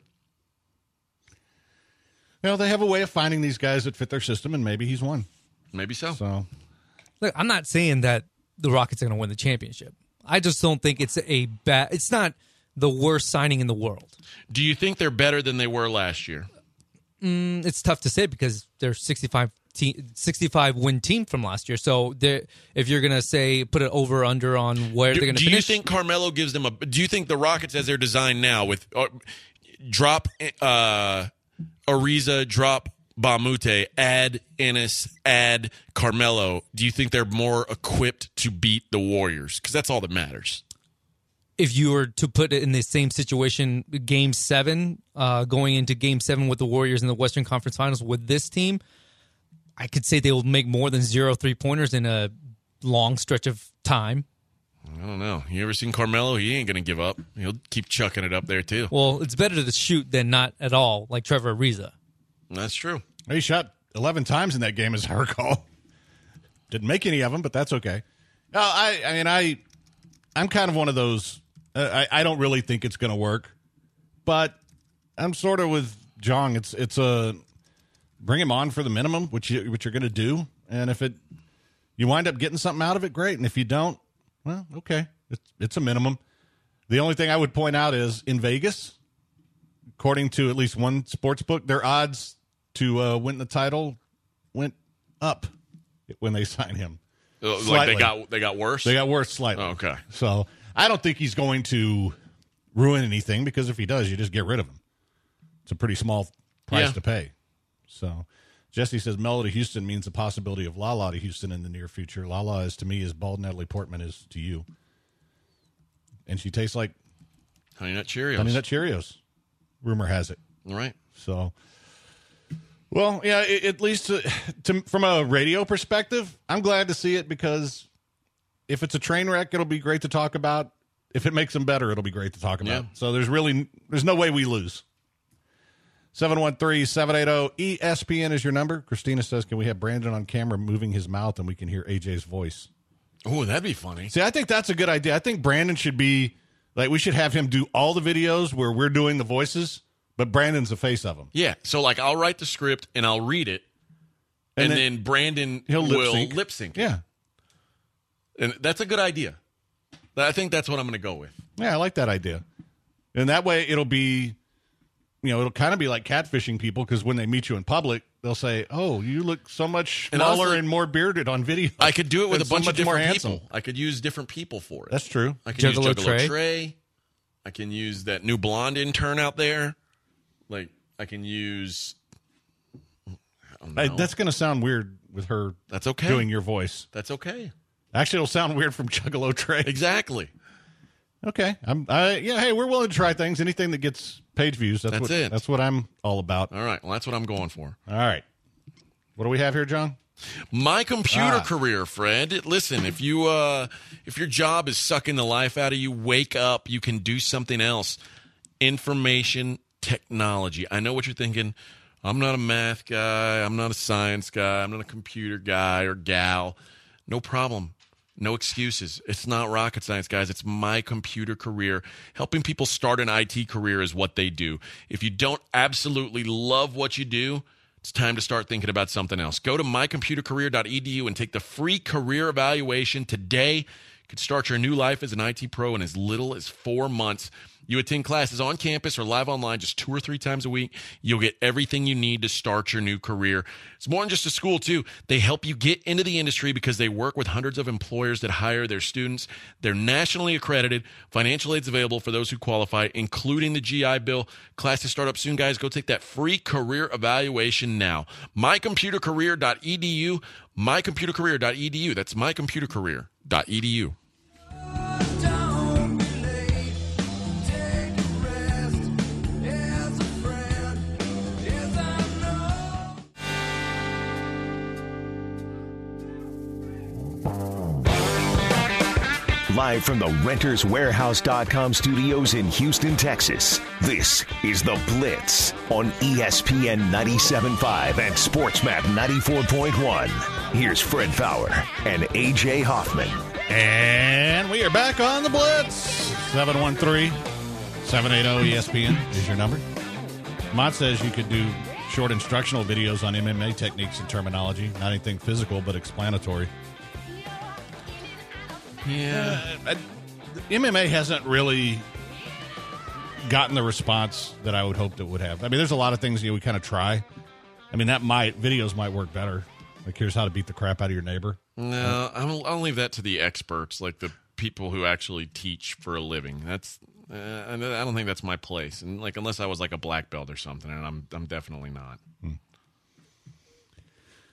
Speaker 1: Well, they have a way of finding these guys that fit their system, and maybe he's one.
Speaker 5: Maybe so.
Speaker 1: So
Speaker 7: Look, I'm not saying that the Rockets are going to win the championship. I just don't think it's a bad. It's not the worst signing in the world.
Speaker 5: Do you think they're better than they were last year?
Speaker 7: Mm, it's tough to say because they're sixty-five, te- sixty-five win team from last year. So they're- if you're going to say put it over under on where
Speaker 5: Do,
Speaker 7: they're going to
Speaker 5: do
Speaker 7: finish,
Speaker 5: you think Carmelo gives them a? Do you think the Rockets, as they're designed now, with uh, drop uh, Ariza, drop Bamute, add Ennis, add Carmelo, do you think they're more equipped to beat the Warriors? Because that's all that matters.
Speaker 7: If you were to put it in the same situation, game seven, uh, going into game seven with the Warriors in the Western Conference Finals with this team, I could say they will make more than zero three-pointers in a long stretch of time.
Speaker 5: I don't know. You ever seen Carmelo? He ain't going to give up. He'll keep chucking it up there, too.
Speaker 7: Well, it's better to shoot than not at all, like Trevor Ariza.
Speaker 5: That's true.
Speaker 1: He shot eleven times in that game, as I recall. Didn't make any of them, but that's okay. No, I, I mean, I, I'm kind of one of those. Uh, I, I don't really think it's going to work, but I'm sort of with Jong. It's it's a bring him on for the minimum, which you which you're going to do, and if it you wind up getting something out of it, great. And if you don't, well, okay, it's it's a minimum. The only thing I would point out is in Vegas, according to at least one sports book, their odds to uh, win the title went up when they signed him.
Speaker 5: Like
Speaker 1: Slightly.
Speaker 5: they got they got worse?
Speaker 1: They got worse slightly.
Speaker 5: Oh, okay.
Speaker 1: So I don't think he's going to ruin anything, because if he does, you just get rid of him. It's a pretty small price
Speaker 5: Yeah.
Speaker 1: to pay. So Jesse says Melo to Houston means the possibility of Lala to Houston in the near future. Lala is to me as bald Natalie Portman is to you. And she tastes like
Speaker 5: Honey Nut Cheerios.
Speaker 1: Honey Nut Cheerios. Rumor has it.
Speaker 5: All right.
Speaker 1: So, well, yeah, it, at least to, to, from a radio perspective, I'm glad to see it, because if it's a train wreck, it'll be great to talk about. If it makes them better, it'll be great to talk about.
Speaker 5: Yeah.
Speaker 1: So there's really there's no way we lose. seven one three, seven eight zero, E S P N is your number. Christina says, can we have Brandon on camera moving his mouth and we can hear A J's voice?
Speaker 5: Oh, that'd be funny.
Speaker 1: See, I think that's a good idea. I think Brandon should be, like, we should have him do all the videos where we're doing the voices, but Brandon's the face of them.
Speaker 5: Yeah. So, like, I'll write the script and I'll read it, and,
Speaker 1: And
Speaker 5: then,
Speaker 1: then
Speaker 5: Brandon
Speaker 1: He'll lip
Speaker 5: will
Speaker 1: sync.
Speaker 5: lip sync. it.
Speaker 1: Yeah.
Speaker 5: And that's a good idea. I think that's what I'm going to go with.
Speaker 1: Yeah, I like that idea. And that way it'll be, you know, it'll kind of be like catfishing people, because when they meet you in public, they'll say, oh, you look so much
Speaker 5: And
Speaker 1: smaller
Speaker 5: honestly,
Speaker 1: and more bearded on video.
Speaker 5: I could do it with
Speaker 1: And
Speaker 5: a
Speaker 1: so
Speaker 5: bunch of
Speaker 1: much more
Speaker 5: different
Speaker 1: handsome.
Speaker 5: people. I could use different people for it.
Speaker 1: That's true.
Speaker 5: I can
Speaker 7: Juggalo
Speaker 5: use Juggalo
Speaker 7: Trey.
Speaker 5: Trey. I can use that new blonde intern out there. Like, I can use. I don't know.
Speaker 1: I, that's going to sound weird with her
Speaker 5: That's okay.
Speaker 1: doing your voice.
Speaker 5: That's okay.
Speaker 1: Actually, it'll sound weird from Juggalo Trey.
Speaker 5: Exactly.
Speaker 1: Okay. I'm, I, yeah, hey, we're willing to try things. Anything that gets page views, that's,
Speaker 5: That's
Speaker 1: what,
Speaker 5: it.
Speaker 1: That's what I'm all about.
Speaker 5: All right. Well, that's what I'm going for.
Speaker 1: All right. What do we have here, John?
Speaker 5: My computer
Speaker 1: Ah.
Speaker 5: career, Fred. Listen, if you uh if your job is sucking the life out of you, wake up. You can do something else. Information technology. I know what you're thinking. I'm not a math guy. I'm not a science guy. I'm not a computer guy or gal. No problem. No excuses. It's not rocket science, guys. It's My Computer Career. Helping people start an I T career is what they do. If you don't absolutely love what you do, it's time to start thinking about something else. Go to my computer career dot e d u and take the free career evaluation today. You can start your new life as an I T pro in as little as four months. You attend classes on campus or live online just two or three times a week. You'll get everything you need to start your new career. It's more than just a school, too. They help you get into the industry because they work with hundreds of employers that hire their students. They're nationally accredited. Financial aid's available for those who qualify, including the G I Bill. Classes start up soon, guys. Go take that free career evaluation now. my computer career dot e d u. my computer career dot e d u. That's my computer career dot e d u.
Speaker 3: Live from the Renters Warehouse dot com studios in Houston, Texas, this is The Blitz on E S P N ninety-seven point five and SportsMap ninety-four point one. Here's Fred Fowler and A J Hoffman.
Speaker 1: And we are back on the Blitz. seven one three, seven eight zero, E S P N is your number. Mott says you could do short instructional videos on M M A techniques and terminology. Not anything physical, but explanatory.
Speaker 5: Yeah.
Speaker 1: Uh, M M A hasn't really gotten the response that I would hope it would have. I mean, there's a lot of things you know, we kind of try. I mean, that might videos might work better. Like, here's how to beat the crap out of your neighbor.
Speaker 5: No, I'll, I'll leave that to the experts, like the people who actually teach for a living. That's uh, I don't think that's my place. And like, unless I was like a black belt or something, and I'm I'm definitely not.
Speaker 1: Hmm.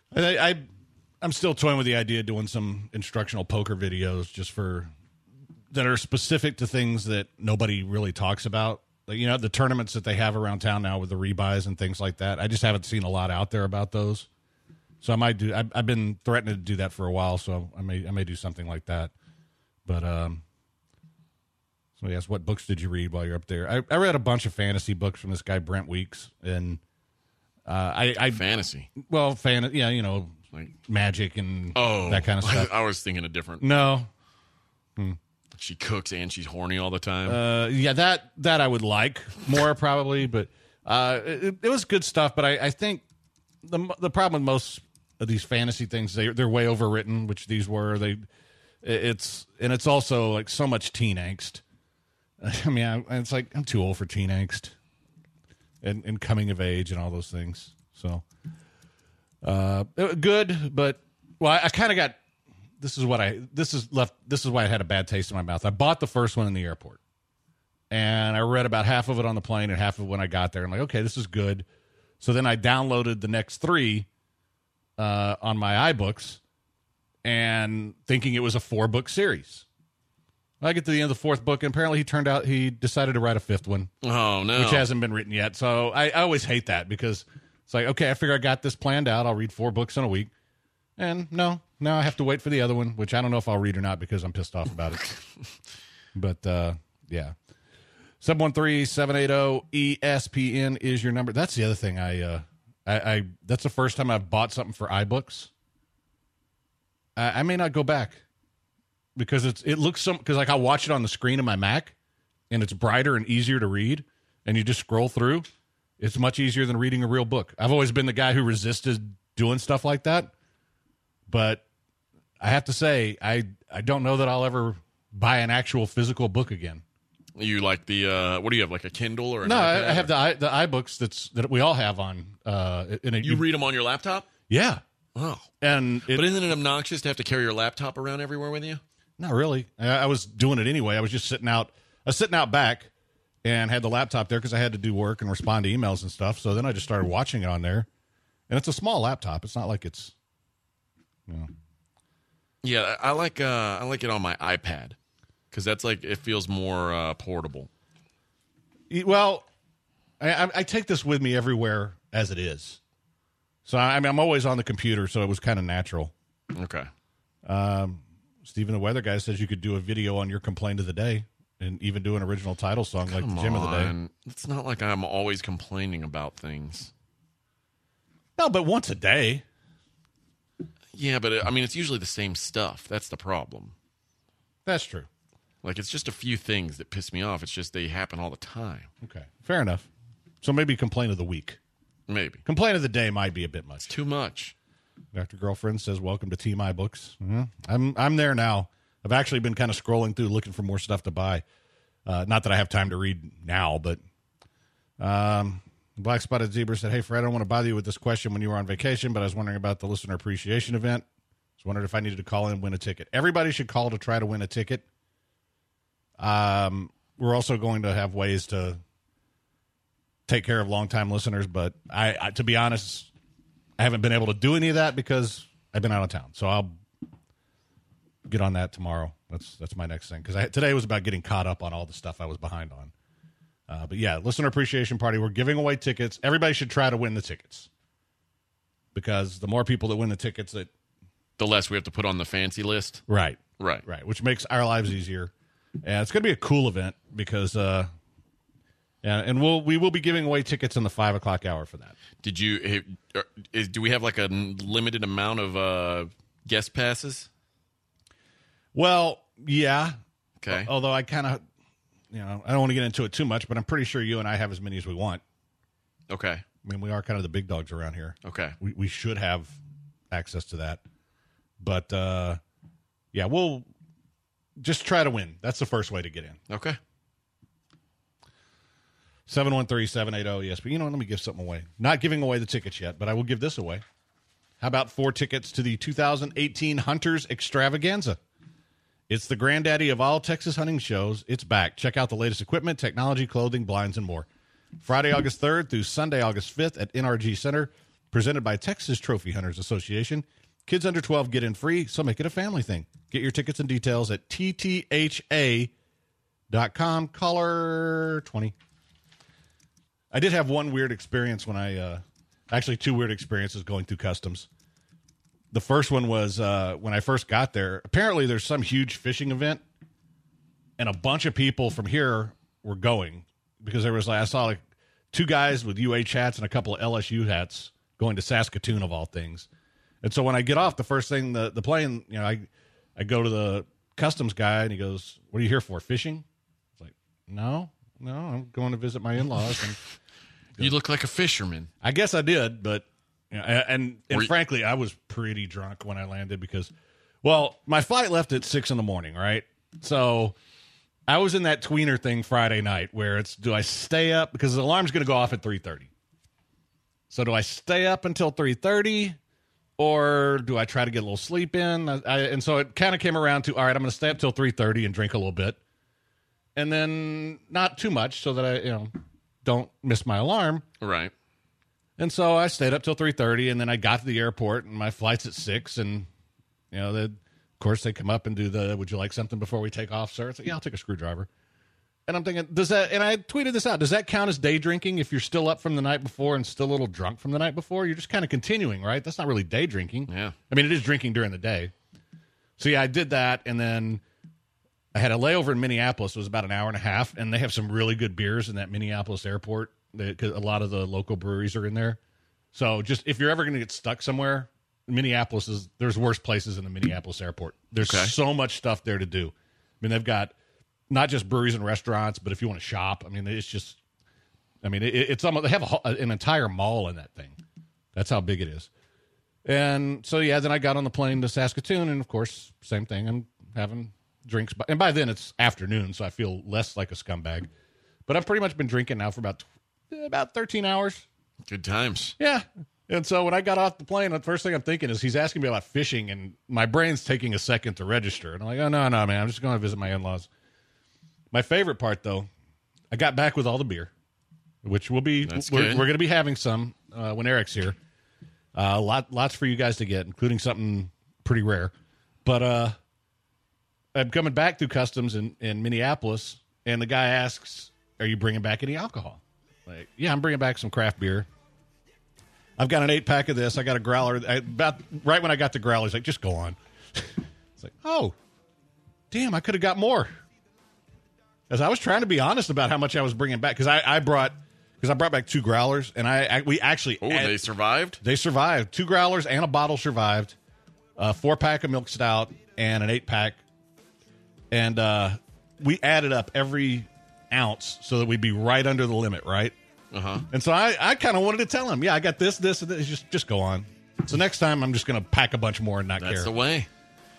Speaker 1: I, I I'm still toying with the idea of doing some instructional poker videos just for that are specific to things that nobody really talks about. Like, you know, the tournaments that they have around town now with the rebuys and things like that. I just haven't seen a lot out there about those. So I might do. I've, I've been threatening to do that for a while, so I may I may do something like that. But um, so yes, what books did you read while you're up there? I, I read a bunch of fantasy books from this guy Brent Weeks, and uh, I, I
Speaker 5: fantasy.
Speaker 1: Well, fan, yeah, you know,
Speaker 5: Like
Speaker 1: magic and
Speaker 5: oh,
Speaker 1: that kind of stuff.
Speaker 5: I, I was thinking a different.
Speaker 1: No,
Speaker 5: She cooks and she's horny all the time.
Speaker 1: uh, yeah, that that I would like more probably, but uh, it, it was good stuff. But I, I think the the problem with most of these fantasy things, they they're way overwritten, which these were. They it's and it's also like so much teen angst. I mean, I, it's like I'm too old for teen angst and, and coming of age and all those things. So uh, good, but well, I, I kind of got. This is what I. This is left. This is why I had a bad taste in my mouth. I bought the first one in the airport, and I read about half of it on the plane and half of it when I got there. I'm like, okay, this is good. So then I downloaded the next three uh, on my iBooks, and thinking it was a four book series. I get to the end of the fourth book, and apparently he turned out he decided to write a fifth one.
Speaker 5: Oh no,
Speaker 1: which hasn't been written yet. So I, I always hate that because it's like, okay, I figure I got this planned out. I'll read four books in a week, and no. Now I have to wait for the other one, which I don't know if I'll read or not because I'm pissed off about it. But, uh, yeah. seven one three, seven eight zero, E S P N is your number. That's the other thing. I, uh, I, I that's the first time I've bought something for iBooks. I, I may not go back because it's it looks some because like I watch it on the screen of my Mac, and it's brighter and easier to read, and you just scroll through. It's much easier than reading a real book. I've always been the guy who resisted doing stuff like that, but I have to say, I, I don't know that I'll ever buy an actual physical book again.
Speaker 5: You like the uh, what do you have, like a Kindle or an
Speaker 1: no?
Speaker 5: iPad?
Speaker 1: I, I have the i the iBooks that's that we all have on. Uh, in a,
Speaker 5: You read them on your laptop?
Speaker 1: yeah,
Speaker 5: Oh,
Speaker 1: and it,
Speaker 5: but isn't it obnoxious to have to carry your laptop around everywhere with you?
Speaker 1: not really. I, I was doing it anyway. I was just sitting out. I was sitting out back and had the laptop there because I had to do work and respond to emails and stuff. So then I just started watching it on there, and it's a small laptop. It's not like it's, you know.
Speaker 5: Yeah, I like uh, I like it on my iPad because that's like it feels more uh, portable.
Speaker 1: Well, I, I, I take this with me everywhere as it is. So I mean, I'm always on the computer, so it was kind of natural.
Speaker 5: Okay.
Speaker 1: Um, Stephen, the weather guy, says you could do a video on your complaint of the day and even do an original title song like
Speaker 5: Come
Speaker 1: the gym of the day.
Speaker 5: on. It's not like I'm always complaining about things.
Speaker 1: No, but once a day.
Speaker 5: Yeah, but it, I mean, it's usually the same stuff. That's the problem.
Speaker 1: That's true.
Speaker 5: Like, it's just a few things that piss me off. It's just they happen all the time.
Speaker 1: Okay, fair enough. So maybe complaint of the week.
Speaker 5: Maybe.
Speaker 1: Complaint of the day might be a bit much.
Speaker 5: Too much.
Speaker 1: Doctor Girlfriend says, welcome to Team iBooks. Mm-hmm. I'm I'm there now. I've actually been kind of scrolling through looking for more stuff to buy. Uh, not that I have time to read now, but um, Black Spotted Zebra said, hey, Fred, I don't want to bother you with this question when you were on vacation, but I was wondering about the listener appreciation event. I was wondering if I needed to call in and win a ticket. Everybody should call to try to win a ticket. Um, we're also going to have ways to take care of longtime listeners, but I, I to be honest, I haven't been able to do any of that because I've been out of town. So I'll get on that tomorrow. That's that's my next thing because today was about getting caught up on all the stuff I was behind on. Uh, but yeah, listener appreciation party. We're giving away tickets. Everybody should try to win the tickets because the more people that win the tickets, that
Speaker 5: The less we have to put on the fancy list.
Speaker 1: right,
Speaker 5: Right.
Speaker 1: right, which makes our lives easier. And it's going to be a cool event because, uh, yeah, and we'll we will be giving away tickets in the five o'clock hour for that.
Speaker 5: Did you, eh, is, do we have like a limited amount of uh, guest passes?
Speaker 1: Well, yeah.
Speaker 5: Okay.
Speaker 1: Although I kind of, you know, I don't want to get into it too much, but I'm pretty sure you and I have as many as we want.
Speaker 5: Okay.
Speaker 1: I mean, we are kind of the big dogs around here.
Speaker 5: Okay.
Speaker 1: We we should have access to that. But, uh, yeah, we'll just try to win. That's the first way to get in.
Speaker 5: Okay.
Speaker 1: seven one three, seven eight zero, E S P N. You know what? Let me give something away. Not giving away the tickets yet, but I will give this away. How about four tickets to the two thousand eighteen Hunters Extravaganza? It's the granddaddy of all Texas hunting shows. It's back. Check out the latest equipment, technology, clothing, blinds, and more. Friday, August third through Sunday, August fifth at N R G Center. presented by Texas Trophy Hunters Association. Kids under twelve get in free, so make it a family thing. Get your tickets and details at T T H A dot com. Caller twenty. I did have one weird experience when I, uh, actually two weird experiences going through customs. The first one was uh, when I first got there. Apparently there's some huge fishing event, and a bunch of people from here were going because there was like, I saw like two guys with U H hats and a couple of L S U hats going to Saskatoon of all things. And so when I get off, the first thing, the, the plane, you know, I I go to the customs guy, and he goes, "What are you here for, fishing?" I was like, no, no, I'm going to visit my in-laws. And
Speaker 5: you look like a fisherman.
Speaker 1: I guess I did, but, you know, and, and
Speaker 5: you-
Speaker 1: frankly, I was pretty drunk when I landed because, well, my flight left at six in the morning, right? So I was in that tweener thing Friday night where it's, do I stay up? Because the alarm's going to go off at three thirty. So do I stay up until three thirty? Or do I try to get a little sleep in? I, I, and so it kind of came around to, all right, I'm going to stay up till three thirty and drink a little bit. And then not too much so that I, you know, don't miss my alarm.
Speaker 5: Right.
Speaker 1: And so I stayed up till three thirty, and then I got to the airport, and my flight's at six, and, you know, they, of course, they come up and do the, would you like something before we take off, sir? It's like, yeah, I'll take a screwdriver. And I'm thinking, does that, and I tweeted this out, does that count as day drinking if you're still up from the night before and still a little drunk from the night before? You're just kind of continuing, right? That's not really day drinking.
Speaker 5: Yeah.
Speaker 1: I mean, it is drinking during the day. So, yeah, I did that, and then I had a layover in Minneapolis. It was about an hour and a half, and they have some really good beers in that Minneapolis airport. They, 'cause a lot of the local breweries are in there. So, just if you're ever going to get stuck somewhere, Minneapolis is, there's worse places in the Minneapolis airport. There's
Speaker 5: Okay.
Speaker 1: so much stuff there to do. I mean, they've got not just breweries and restaurants, but if you want to shop, I mean, it's just, I mean, it, it's almost, they have a, an entire mall in that thing. That's how big it is. And so, yeah, then I got on the plane to Saskatoon, and of course, same thing. I'm having drinks. By, and by then it's afternoon, so I feel less like a scumbag. But I've pretty much been drinking now for about, about thirteen hours.
Speaker 5: Good times.
Speaker 1: Yeah. And so when I got off the plane, the first thing I'm thinking is he's asking me about fishing, and my brain's taking a second to register. And I'm like, oh, no, no, man, I'm just going to visit my in-laws. My favorite part, though, I got back with all the beer, which will be,
Speaker 5: That's
Speaker 1: we're,
Speaker 5: good.
Speaker 1: we're going to be having some uh, when Eric's here. Uh, lot, lots for you guys to get, including something pretty rare. But uh, I'm coming back through customs in, in Minneapolis, and the guy asks, are you bringing back any alcohol? Like, yeah, I'm bringing back some craft beer. I've got an eight pack of this. I got a growler. I, about right when I got the growler, he's like, just go on. It's like, oh, damn, I could have got more. As I was trying to be honest about how much I was bringing back, because I, I brought because I brought back two growlers, and I, I we actually
Speaker 5: Oh,
Speaker 1: add-
Speaker 5: they survived?
Speaker 1: they survived. Two growlers and a bottle survived. A four pack of milk stout and an eight pack, and uh, we added up every ounce so that we'd be right under the limit, right?
Speaker 5: Uh-huh.
Speaker 1: And so I, I kind of wanted to tell him, yeah, I got this, this, and this. Just, just go on. So next time, I'm just going to pack a bunch more and not
Speaker 5: That's
Speaker 1: care.
Speaker 5: the way.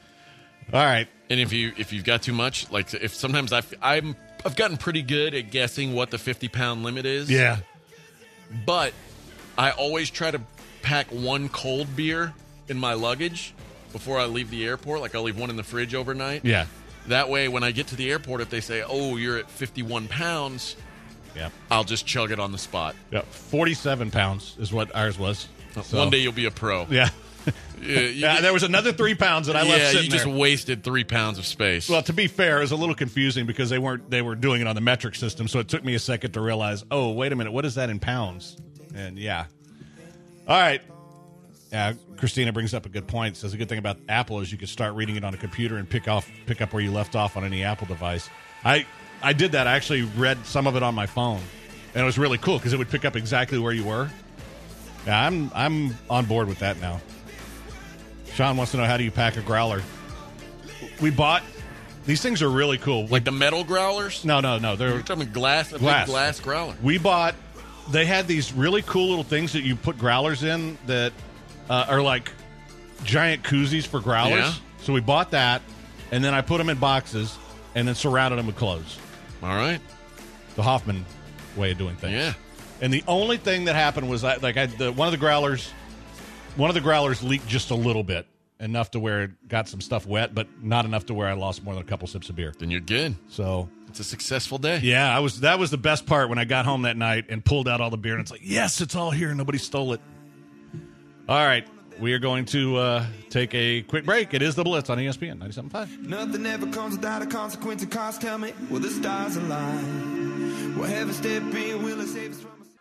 Speaker 1: All right.
Speaker 5: And if you if you've got too much, like if sometimes I've I'm I've gotten pretty good at guessing what the fifty pound limit is.
Speaker 1: Yeah.
Speaker 5: But I always try to pack one cold beer in my luggage before I leave the airport. Like I'll leave one in the fridge overnight.
Speaker 1: Yeah.
Speaker 5: That way, when I get to the airport, if they say, "Oh, you're at fifty-one pounds,"
Speaker 1: Yeah.
Speaker 5: I'll just chug it on the spot.
Speaker 1: Yeah. forty-seven pounds is what ours was. So-
Speaker 5: One day you'll be a pro.
Speaker 1: Yeah.
Speaker 5: Yeah, you
Speaker 1: Yeah,
Speaker 5: get-
Speaker 1: there was another three pounds that I left
Speaker 5: yeah,
Speaker 1: sitting
Speaker 5: you just
Speaker 1: there.
Speaker 5: wasted three pounds of space.
Speaker 1: Well, to be fair, it was a little confusing because they weren't they were doing it on the metric system, so it took me a second to realize, oh, wait a minute, what is that in pounds? And yeah. All right. Yeah, Christina brings up a good point. Says a good thing about Apple is you can start reading it on a computer and pick off pick up where you left off on any Apple device. I I did that. I actually read some of it on my phone, and it was really cool because it would pick up exactly where you were. Yeah, I'm I'm on board with that now. Sean wants to know, how do you pack a growler? We bought these things are really cool.
Speaker 5: like the metal growlers?
Speaker 1: No, no, no. They're
Speaker 5: You're talking glass, a
Speaker 1: Glass.
Speaker 5: big glass growler.
Speaker 1: we bought. They had these really cool little things that you put growlers in that uh, are like giant koozies for growlers.
Speaker 5: Yeah.
Speaker 1: So we bought that, and then I put them in boxes, and then surrounded them with clothes.
Speaker 5: All right.
Speaker 1: The Hoffman way of doing things.
Speaker 5: Yeah.
Speaker 1: And the only thing that happened was I, like I, the, one of the growlers, one of the growlers leaked just a little bit, enough to where it got some stuff wet, but not enough to where I lost more than a couple sips of beer.
Speaker 5: Then you're good.
Speaker 1: So
Speaker 5: It's a successful day.
Speaker 1: yeah, I was. That was the best part when I got home that night and pulled out all the beer, and it's like, yes, it's all here. Nobody stole it. All right. We are going to uh, take a quick break. It is The Blitz on E S P N ninety-seven point five.
Speaker 6: Nothing ever comes without a consequence and cost. Tell me, will the stars align? Will heaven step in? Will it save us from us?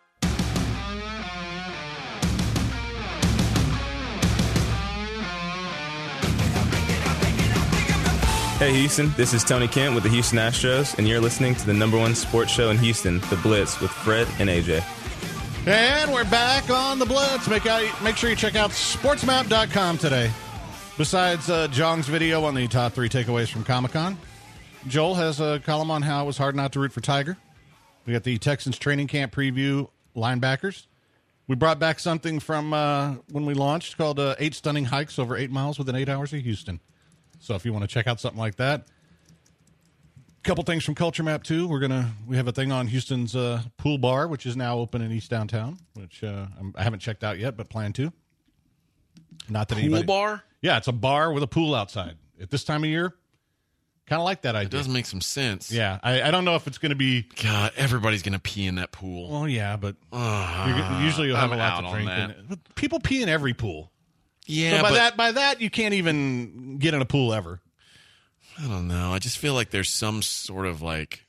Speaker 8: Hey Houston, this is Tony Kent with the Houston Astros, and you're listening to the number one sports show in Houston, The Blitz, with Fred and A J.
Speaker 1: And we're back on The Blitz. Make out, make sure you check out sports map dot com today. Besides uh, Jong's video on the top three takeaways from Comic-Con, Joel has a column on how it was hard not to root for Tiger. We got the Texans training camp preview linebackers. We brought back something from uh, when we launched called uh, Eight Stunning Hikes Over Eight Miles Within Eight Hours of Houston. So if you want to check out something like that. Couple things from Culture Map too. We're gonna we have a thing on Houston's uh, pool bar, which is now open in East Downtown, which uh, I'm, I haven't checked out yet, but plan to. Not that
Speaker 5: Pool
Speaker 1: anybody,
Speaker 5: bar?
Speaker 1: Yeah, it's a bar with a pool outside at this time of year. Kind of like that idea.
Speaker 5: It does make some sense.
Speaker 1: Yeah, I, I don't know if it's going to be.
Speaker 5: God, everybody's gonna pee in that pool.
Speaker 1: Well, yeah, but
Speaker 5: Uh,
Speaker 1: you're, usually you'll have
Speaker 5: I'm
Speaker 1: a lot
Speaker 5: out
Speaker 1: to
Speaker 5: on
Speaker 1: drink.
Speaker 5: that.
Speaker 1: in it. But people pee in every pool.
Speaker 5: Yeah,
Speaker 1: So by
Speaker 5: but
Speaker 1: that by that you can't even get in a pool ever.
Speaker 5: I don't know. I just feel like there's some sort of like,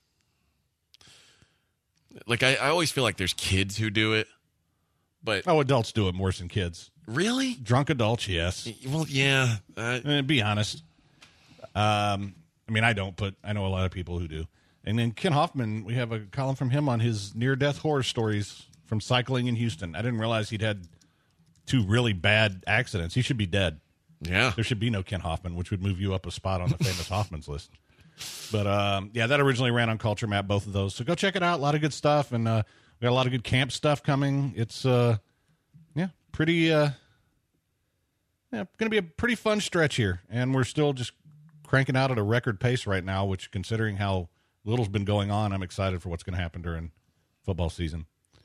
Speaker 5: like I, I always feel like there's kids who do it, but
Speaker 1: Oh, adults do it worse than kids.
Speaker 5: really,
Speaker 1: Drunk adults, yes.
Speaker 5: well, yeah, uh,
Speaker 1: Eh, be honest. Um, I mean, I don't, but I know a lot of people who do. And then Ken Hoffman, we have a column from him on his near-death horror stories from cycling in Houston. I didn't realize he'd had two really bad accidents. He should be dead.
Speaker 5: yeah.
Speaker 1: There should be no Ken Hoffman, which would move you up a spot on the famous Hoffman's list. But, um, yeah, that originally ran on Culture Map, both of those. So go check it out. A lot of good stuff. And uh, we got a lot of good camp stuff coming. It's, uh, yeah, pretty, uh, yeah, going to be a pretty fun stretch here. And we're still just cranking out at a record pace right now, which, considering how little's been going on, I'm excited for what's going to happen during football season.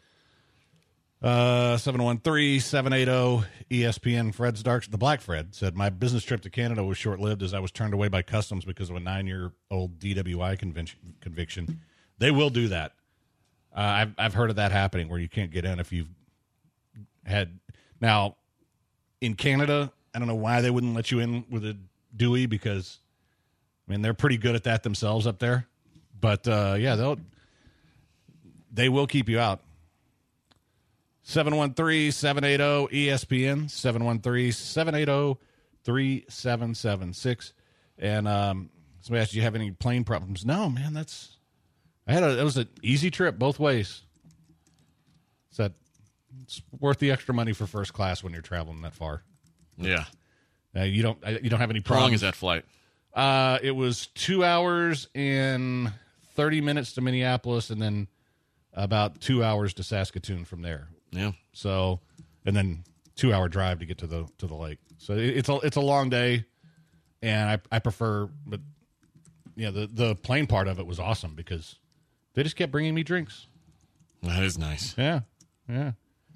Speaker 1: Uh, seven one three, seven eight zero, E S P N. Fred Starks, the Black Fred, said, my business trip to Canada was short-lived as I was turned away by customs because of a nine-year-old D W I conviction. conviction. They will do that. Uh, I've, I've heard of that happening where you can't get in if you've had... Now, in Canada, I don't know why they wouldn't let you in with a Dewey because, I mean, they're pretty good at that themselves up there. But, uh, yeah, they'll they will keep you out. seven one three, seven eight zero, E S P N, seven one three, seven eight zero, three seven seven six. And um, somebody asked, do you have any plane problems? No, man, that's... I had a... It was an easy trip both ways. So it's worth the extra money for first class when you're traveling that far.
Speaker 5: Yeah.
Speaker 1: Uh, you don't you don't have any
Speaker 5: How
Speaker 1: problems.
Speaker 5: long is that flight?
Speaker 1: Uh, it was two hours and thirty minutes to Minneapolis and then about two hours to Saskatoon from there.
Speaker 5: Yeah.
Speaker 1: So, and then two hour drive to get to the to the lake. So it, it's a it's a long day, and I I prefer, but yeah, the the plane part of it was awesome because they just kept bringing me drinks.
Speaker 5: That is nice.
Speaker 1: Yeah, yeah.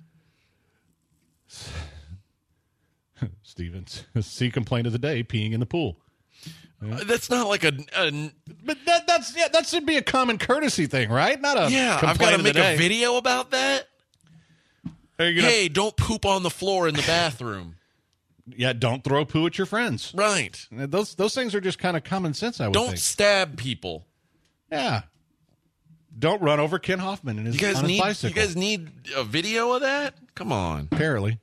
Speaker 1: Stevens, C complaint of the day: peeing in the pool.
Speaker 5: Uh, that's not like a, a
Speaker 1: But that that's yeah, that should be a common courtesy thing, right? Not a
Speaker 5: yeah. I've
Speaker 1: complaint
Speaker 5: got to
Speaker 1: of the
Speaker 5: make
Speaker 1: day.
Speaker 5: a video about that.
Speaker 1: Are you gonna-
Speaker 5: Hey, don't poop on the floor in the bathroom.
Speaker 1: yeah, don't throw poo at your friends.
Speaker 5: Right.
Speaker 1: Those those things are just kind of common sense. I would
Speaker 5: Don't
Speaker 1: think.
Speaker 5: stab people.
Speaker 1: Yeah. Don't run over Ken Hoffman and his,
Speaker 5: You guys
Speaker 1: on his
Speaker 5: need
Speaker 1: bicycle.
Speaker 5: you guys need a video of that? Come on.
Speaker 1: Apparently.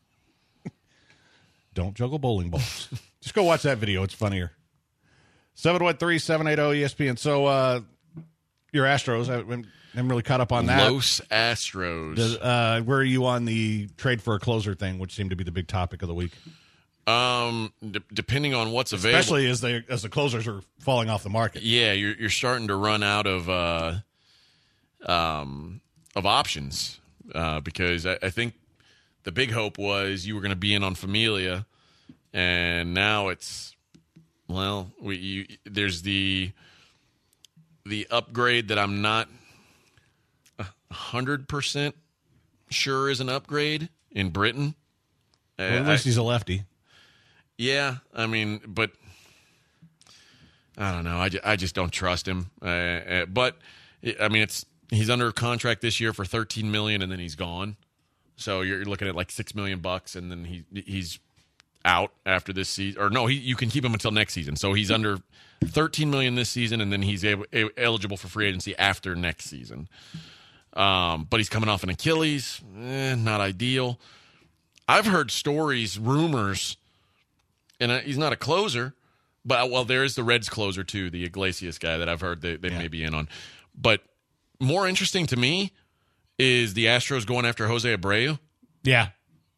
Speaker 1: Don't juggle bowling balls. Just go watch that video. It's funnier. seven one three, seven eight zero, E S P N. So, uh, your Astros, I haven't haven't really caught up on that.
Speaker 5: Los Astros.
Speaker 1: Does, uh, where are you on the trade for a closer thing, which seemed to be the big topic of the week?
Speaker 5: Um, d- depending on what's available.
Speaker 1: Especially as they as the closers are falling off the market.
Speaker 5: Yeah, you're you're starting to run out of uh, um, of options uh, because I, I think the big hope was you were going to be in on Familia, and now it's well, we you, there's the the upgrade that I'm not a hundred percent sure is an upgrade in Britain.
Speaker 1: Well, at
Speaker 5: Uh,
Speaker 1: least
Speaker 5: I-
Speaker 1: he's a lefty.
Speaker 5: Yeah, I mean, but I don't know. I, ju- I just don't trust him. Uh, uh, but I mean, it's he's under contract this year for thirteen million, and then he's gone. So you're looking at like six million bucks, and then he he's out after this season. Or no, he, you can keep him until next season. So he's under thirteen million this season, and then he's able, a, eligible for free agency after next season. Um, but he's coming off an Achilles, eh, not ideal. I've heard stories, rumors, and uh, he's not a closer, but well, there is the Reds closer too, the Iglesias guy that I've heard they, they yeah. may be in on. But more interesting to me is the Astros going after Jose Abreu.
Speaker 1: Yeah.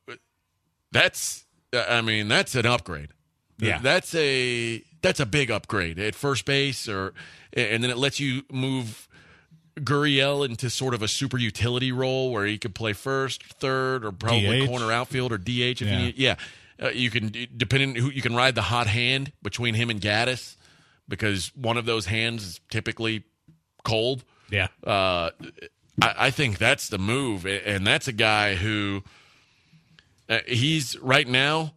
Speaker 5: That's, I mean, that's an upgrade.
Speaker 1: Yeah.
Speaker 5: That's a, that's a big upgrade at first base, or, and then it lets you move Gurriel into sort of a super utility role where he could play first, third, or probably
Speaker 1: D H.
Speaker 5: corner outfield or D H if
Speaker 1: yeah.
Speaker 5: you need. Yeah. Uh, you can, depending who, you can ride the hot hand between him and Gaddis, because one of those hands is typically cold.
Speaker 1: Yeah.
Speaker 5: Uh, I, I think that's the move, and that's a guy who uh, he's right now.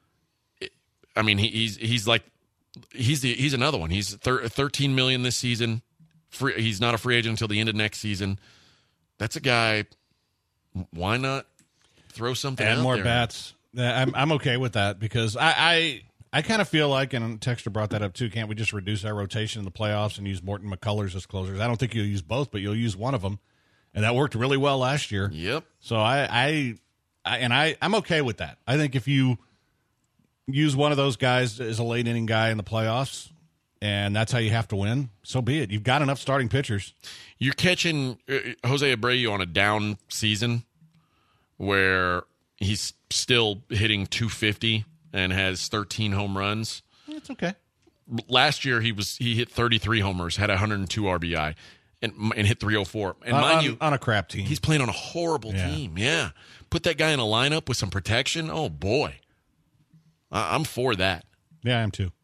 Speaker 5: I mean, he, he's he's like he's the, he's another one. He's thir- thirteen million this season. Free, he's not a free agent until the end of next season. That's a guy. Why not throw something
Speaker 1: Add
Speaker 5: out
Speaker 1: more
Speaker 5: there?
Speaker 1: bats? I'm I'm okay with that, because I I, I kind of feel like, and Texter brought that up too. Can't we just reduce our rotation in the playoffs and use Morton McCullers as closers? I don't think you'll use both, but you'll use one of them, and that worked really well last year.
Speaker 5: Yep.
Speaker 1: So I I, I and I I'm okay with that. I think if you use one of those guys as a late inning guy in the playoffs, and that's how you have to win, so be it. You've got enough starting pitchers. You're
Speaker 5: catching uh, Jose Abreu on a down season where he's still hitting two fifty and has thirteen home runs.
Speaker 1: It's okay.
Speaker 5: Last year he was he hit thirty-three homers, had one hundred two R B I, and and hit three oh four. And
Speaker 1: on,
Speaker 5: mind
Speaker 1: on,
Speaker 5: you,
Speaker 1: on a crap team,
Speaker 5: he's playing on a horrible
Speaker 1: yeah.
Speaker 5: team. Yeah, put that guy in a lineup with some protection. Oh boy, I, I'm for that.
Speaker 1: Yeah, I am too.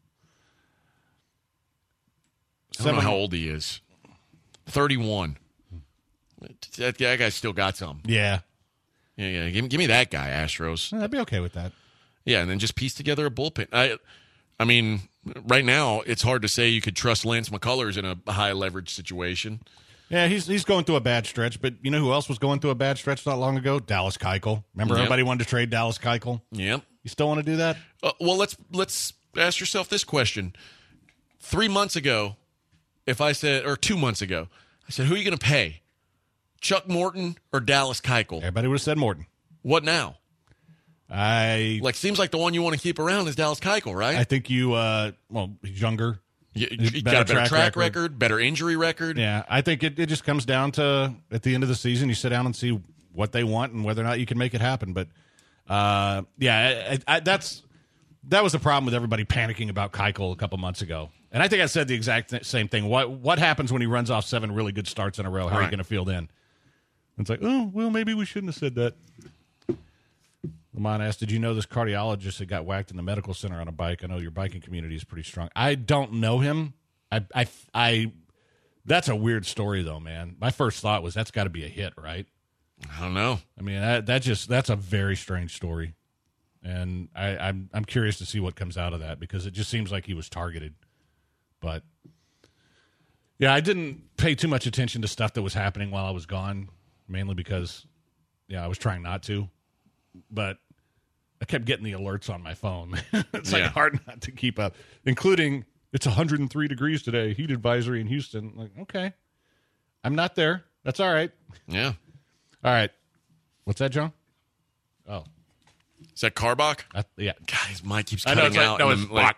Speaker 5: I don't know how old he is. thirty-one. That, that guy's still got some.
Speaker 1: Yeah.
Speaker 5: Yeah, yeah. Give, give me that guy, Astros.
Speaker 1: I'd be okay with that.
Speaker 5: Yeah, and then just piece together a bullpen. I I mean, right now, it's hard to say you could trust Lance McCullers in a high-leverage situation.
Speaker 1: Yeah, he's he's going through a bad stretch, but you know who else was going through a bad stretch not long ago? Dallas Keuchel. Remember,
Speaker 5: yep.
Speaker 1: everybody wanted to trade Dallas Keuchel?
Speaker 5: Yep.
Speaker 1: You still want to do that?
Speaker 5: Uh, well, let's let's ask yourself this question. Three months ago, if I said, or two months ago, I said, who are you going to pay? Chuck Morton or Dallas Keuchel?
Speaker 1: Everybody would have said Morton.
Speaker 5: What now?
Speaker 1: I
Speaker 5: like seems like the one you want to keep around is Dallas Keuchel, right?
Speaker 1: I think you. Uh, well, he's younger.
Speaker 5: You, you got a better track, track record. record, better injury record.
Speaker 1: Yeah, I think it, it just comes down to at the end of the season, you sit down and see what they want and whether or not you can make it happen. But uh, yeah, I, I, that's that was the problem with everybody panicking about Keuchel a couple months ago. And I think I said the exact th- same thing. What what happens when he runs off seven really good starts in a row? How All are right. you going to field in? It's like, oh, well, maybe we shouldn't have said that. Lamont asked, did you know this cardiologist that got whacked in the medical center on a bike? I know your biking community is pretty strong. I don't know him. I, I, I, that's a weird story, though, man. My first thought was that's got to be a hit, right?
Speaker 5: I don't know.
Speaker 1: I mean, that, that just that's a very strange story. And I, I'm I'm curious to see what comes out of that, because it just seems like he was targeted. But, yeah, I didn't pay too much attention to stuff that was happening while I was gone, mainly because, yeah, I was trying not to. But I kept getting the alerts on my phone. It's like
Speaker 5: yeah.
Speaker 1: hard not to keep up, including it's one hundred three degrees today, heat advisory in Houston. Like, okay, I'm not there. That's all right.
Speaker 5: Yeah.
Speaker 1: All right. What's that, John? Oh.
Speaker 5: Is that Carbach?
Speaker 1: I, yeah.
Speaker 5: God, his mic keeps
Speaker 1: I
Speaker 5: cutting
Speaker 1: know,
Speaker 5: out.
Speaker 1: Like, no, it's
Speaker 5: like,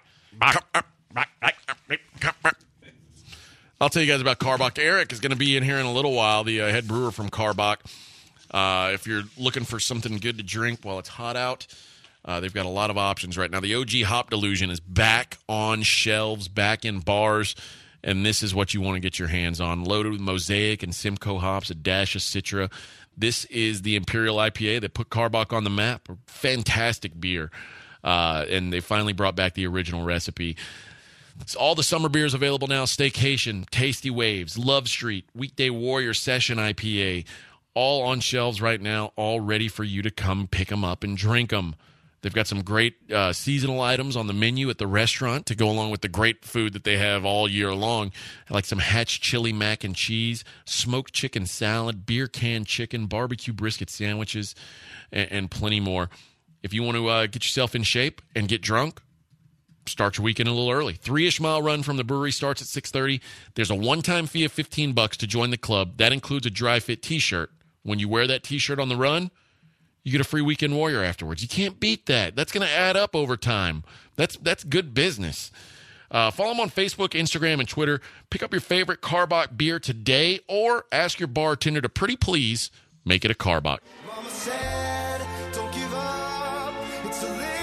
Speaker 5: I'll tell you guys about Carbach. Eric is going to be in here in a little while, the uh, head brewer from Carbach. Uh, if you're looking for something good to drink while it's hot out, uh, they've got a lot of options right now. The O G Hop Delusion is back on shelves, back in bars, and this is what you want to get your hands on. Loaded with Mosaic and Simcoe hops, a dash of Citra. This is the Imperial I P A that put Carbach on the map. A fantastic beer, uh, and they finally brought back the original recipe. It's all the summer beers available now. Staycation, Tasty Waves, Love Street, Weekday Warrior Session I P A, all on shelves right now, all ready for you to come pick them up and drink them. They've got some great uh, seasonal items on the menu at the restaurant to go along with the great food that they have all year long, like some Hatch chili mac and cheese, smoked chicken salad, beer can chicken, barbecue brisket sandwiches, and, and plenty more. If you want to uh, get yourself in shape and get drunk, start your weekend a little early. Three-ish mile run from the brewery starts at six thirty. There's a one-time fee of fifteen bucks to join the club. That includes a dry fit T-shirt. When you wear that T-shirt on the run, you get a free Weekend Warrior afterwards. You can't beat that. That's going to add up over time. That's that's good business. Uh, follow them on Facebook, Instagram, and Twitter. Pick up your favorite Karbach beer today, or ask your bartender to pretty please make it a Karbach.
Speaker 6: Mama said, don't give up. It's a little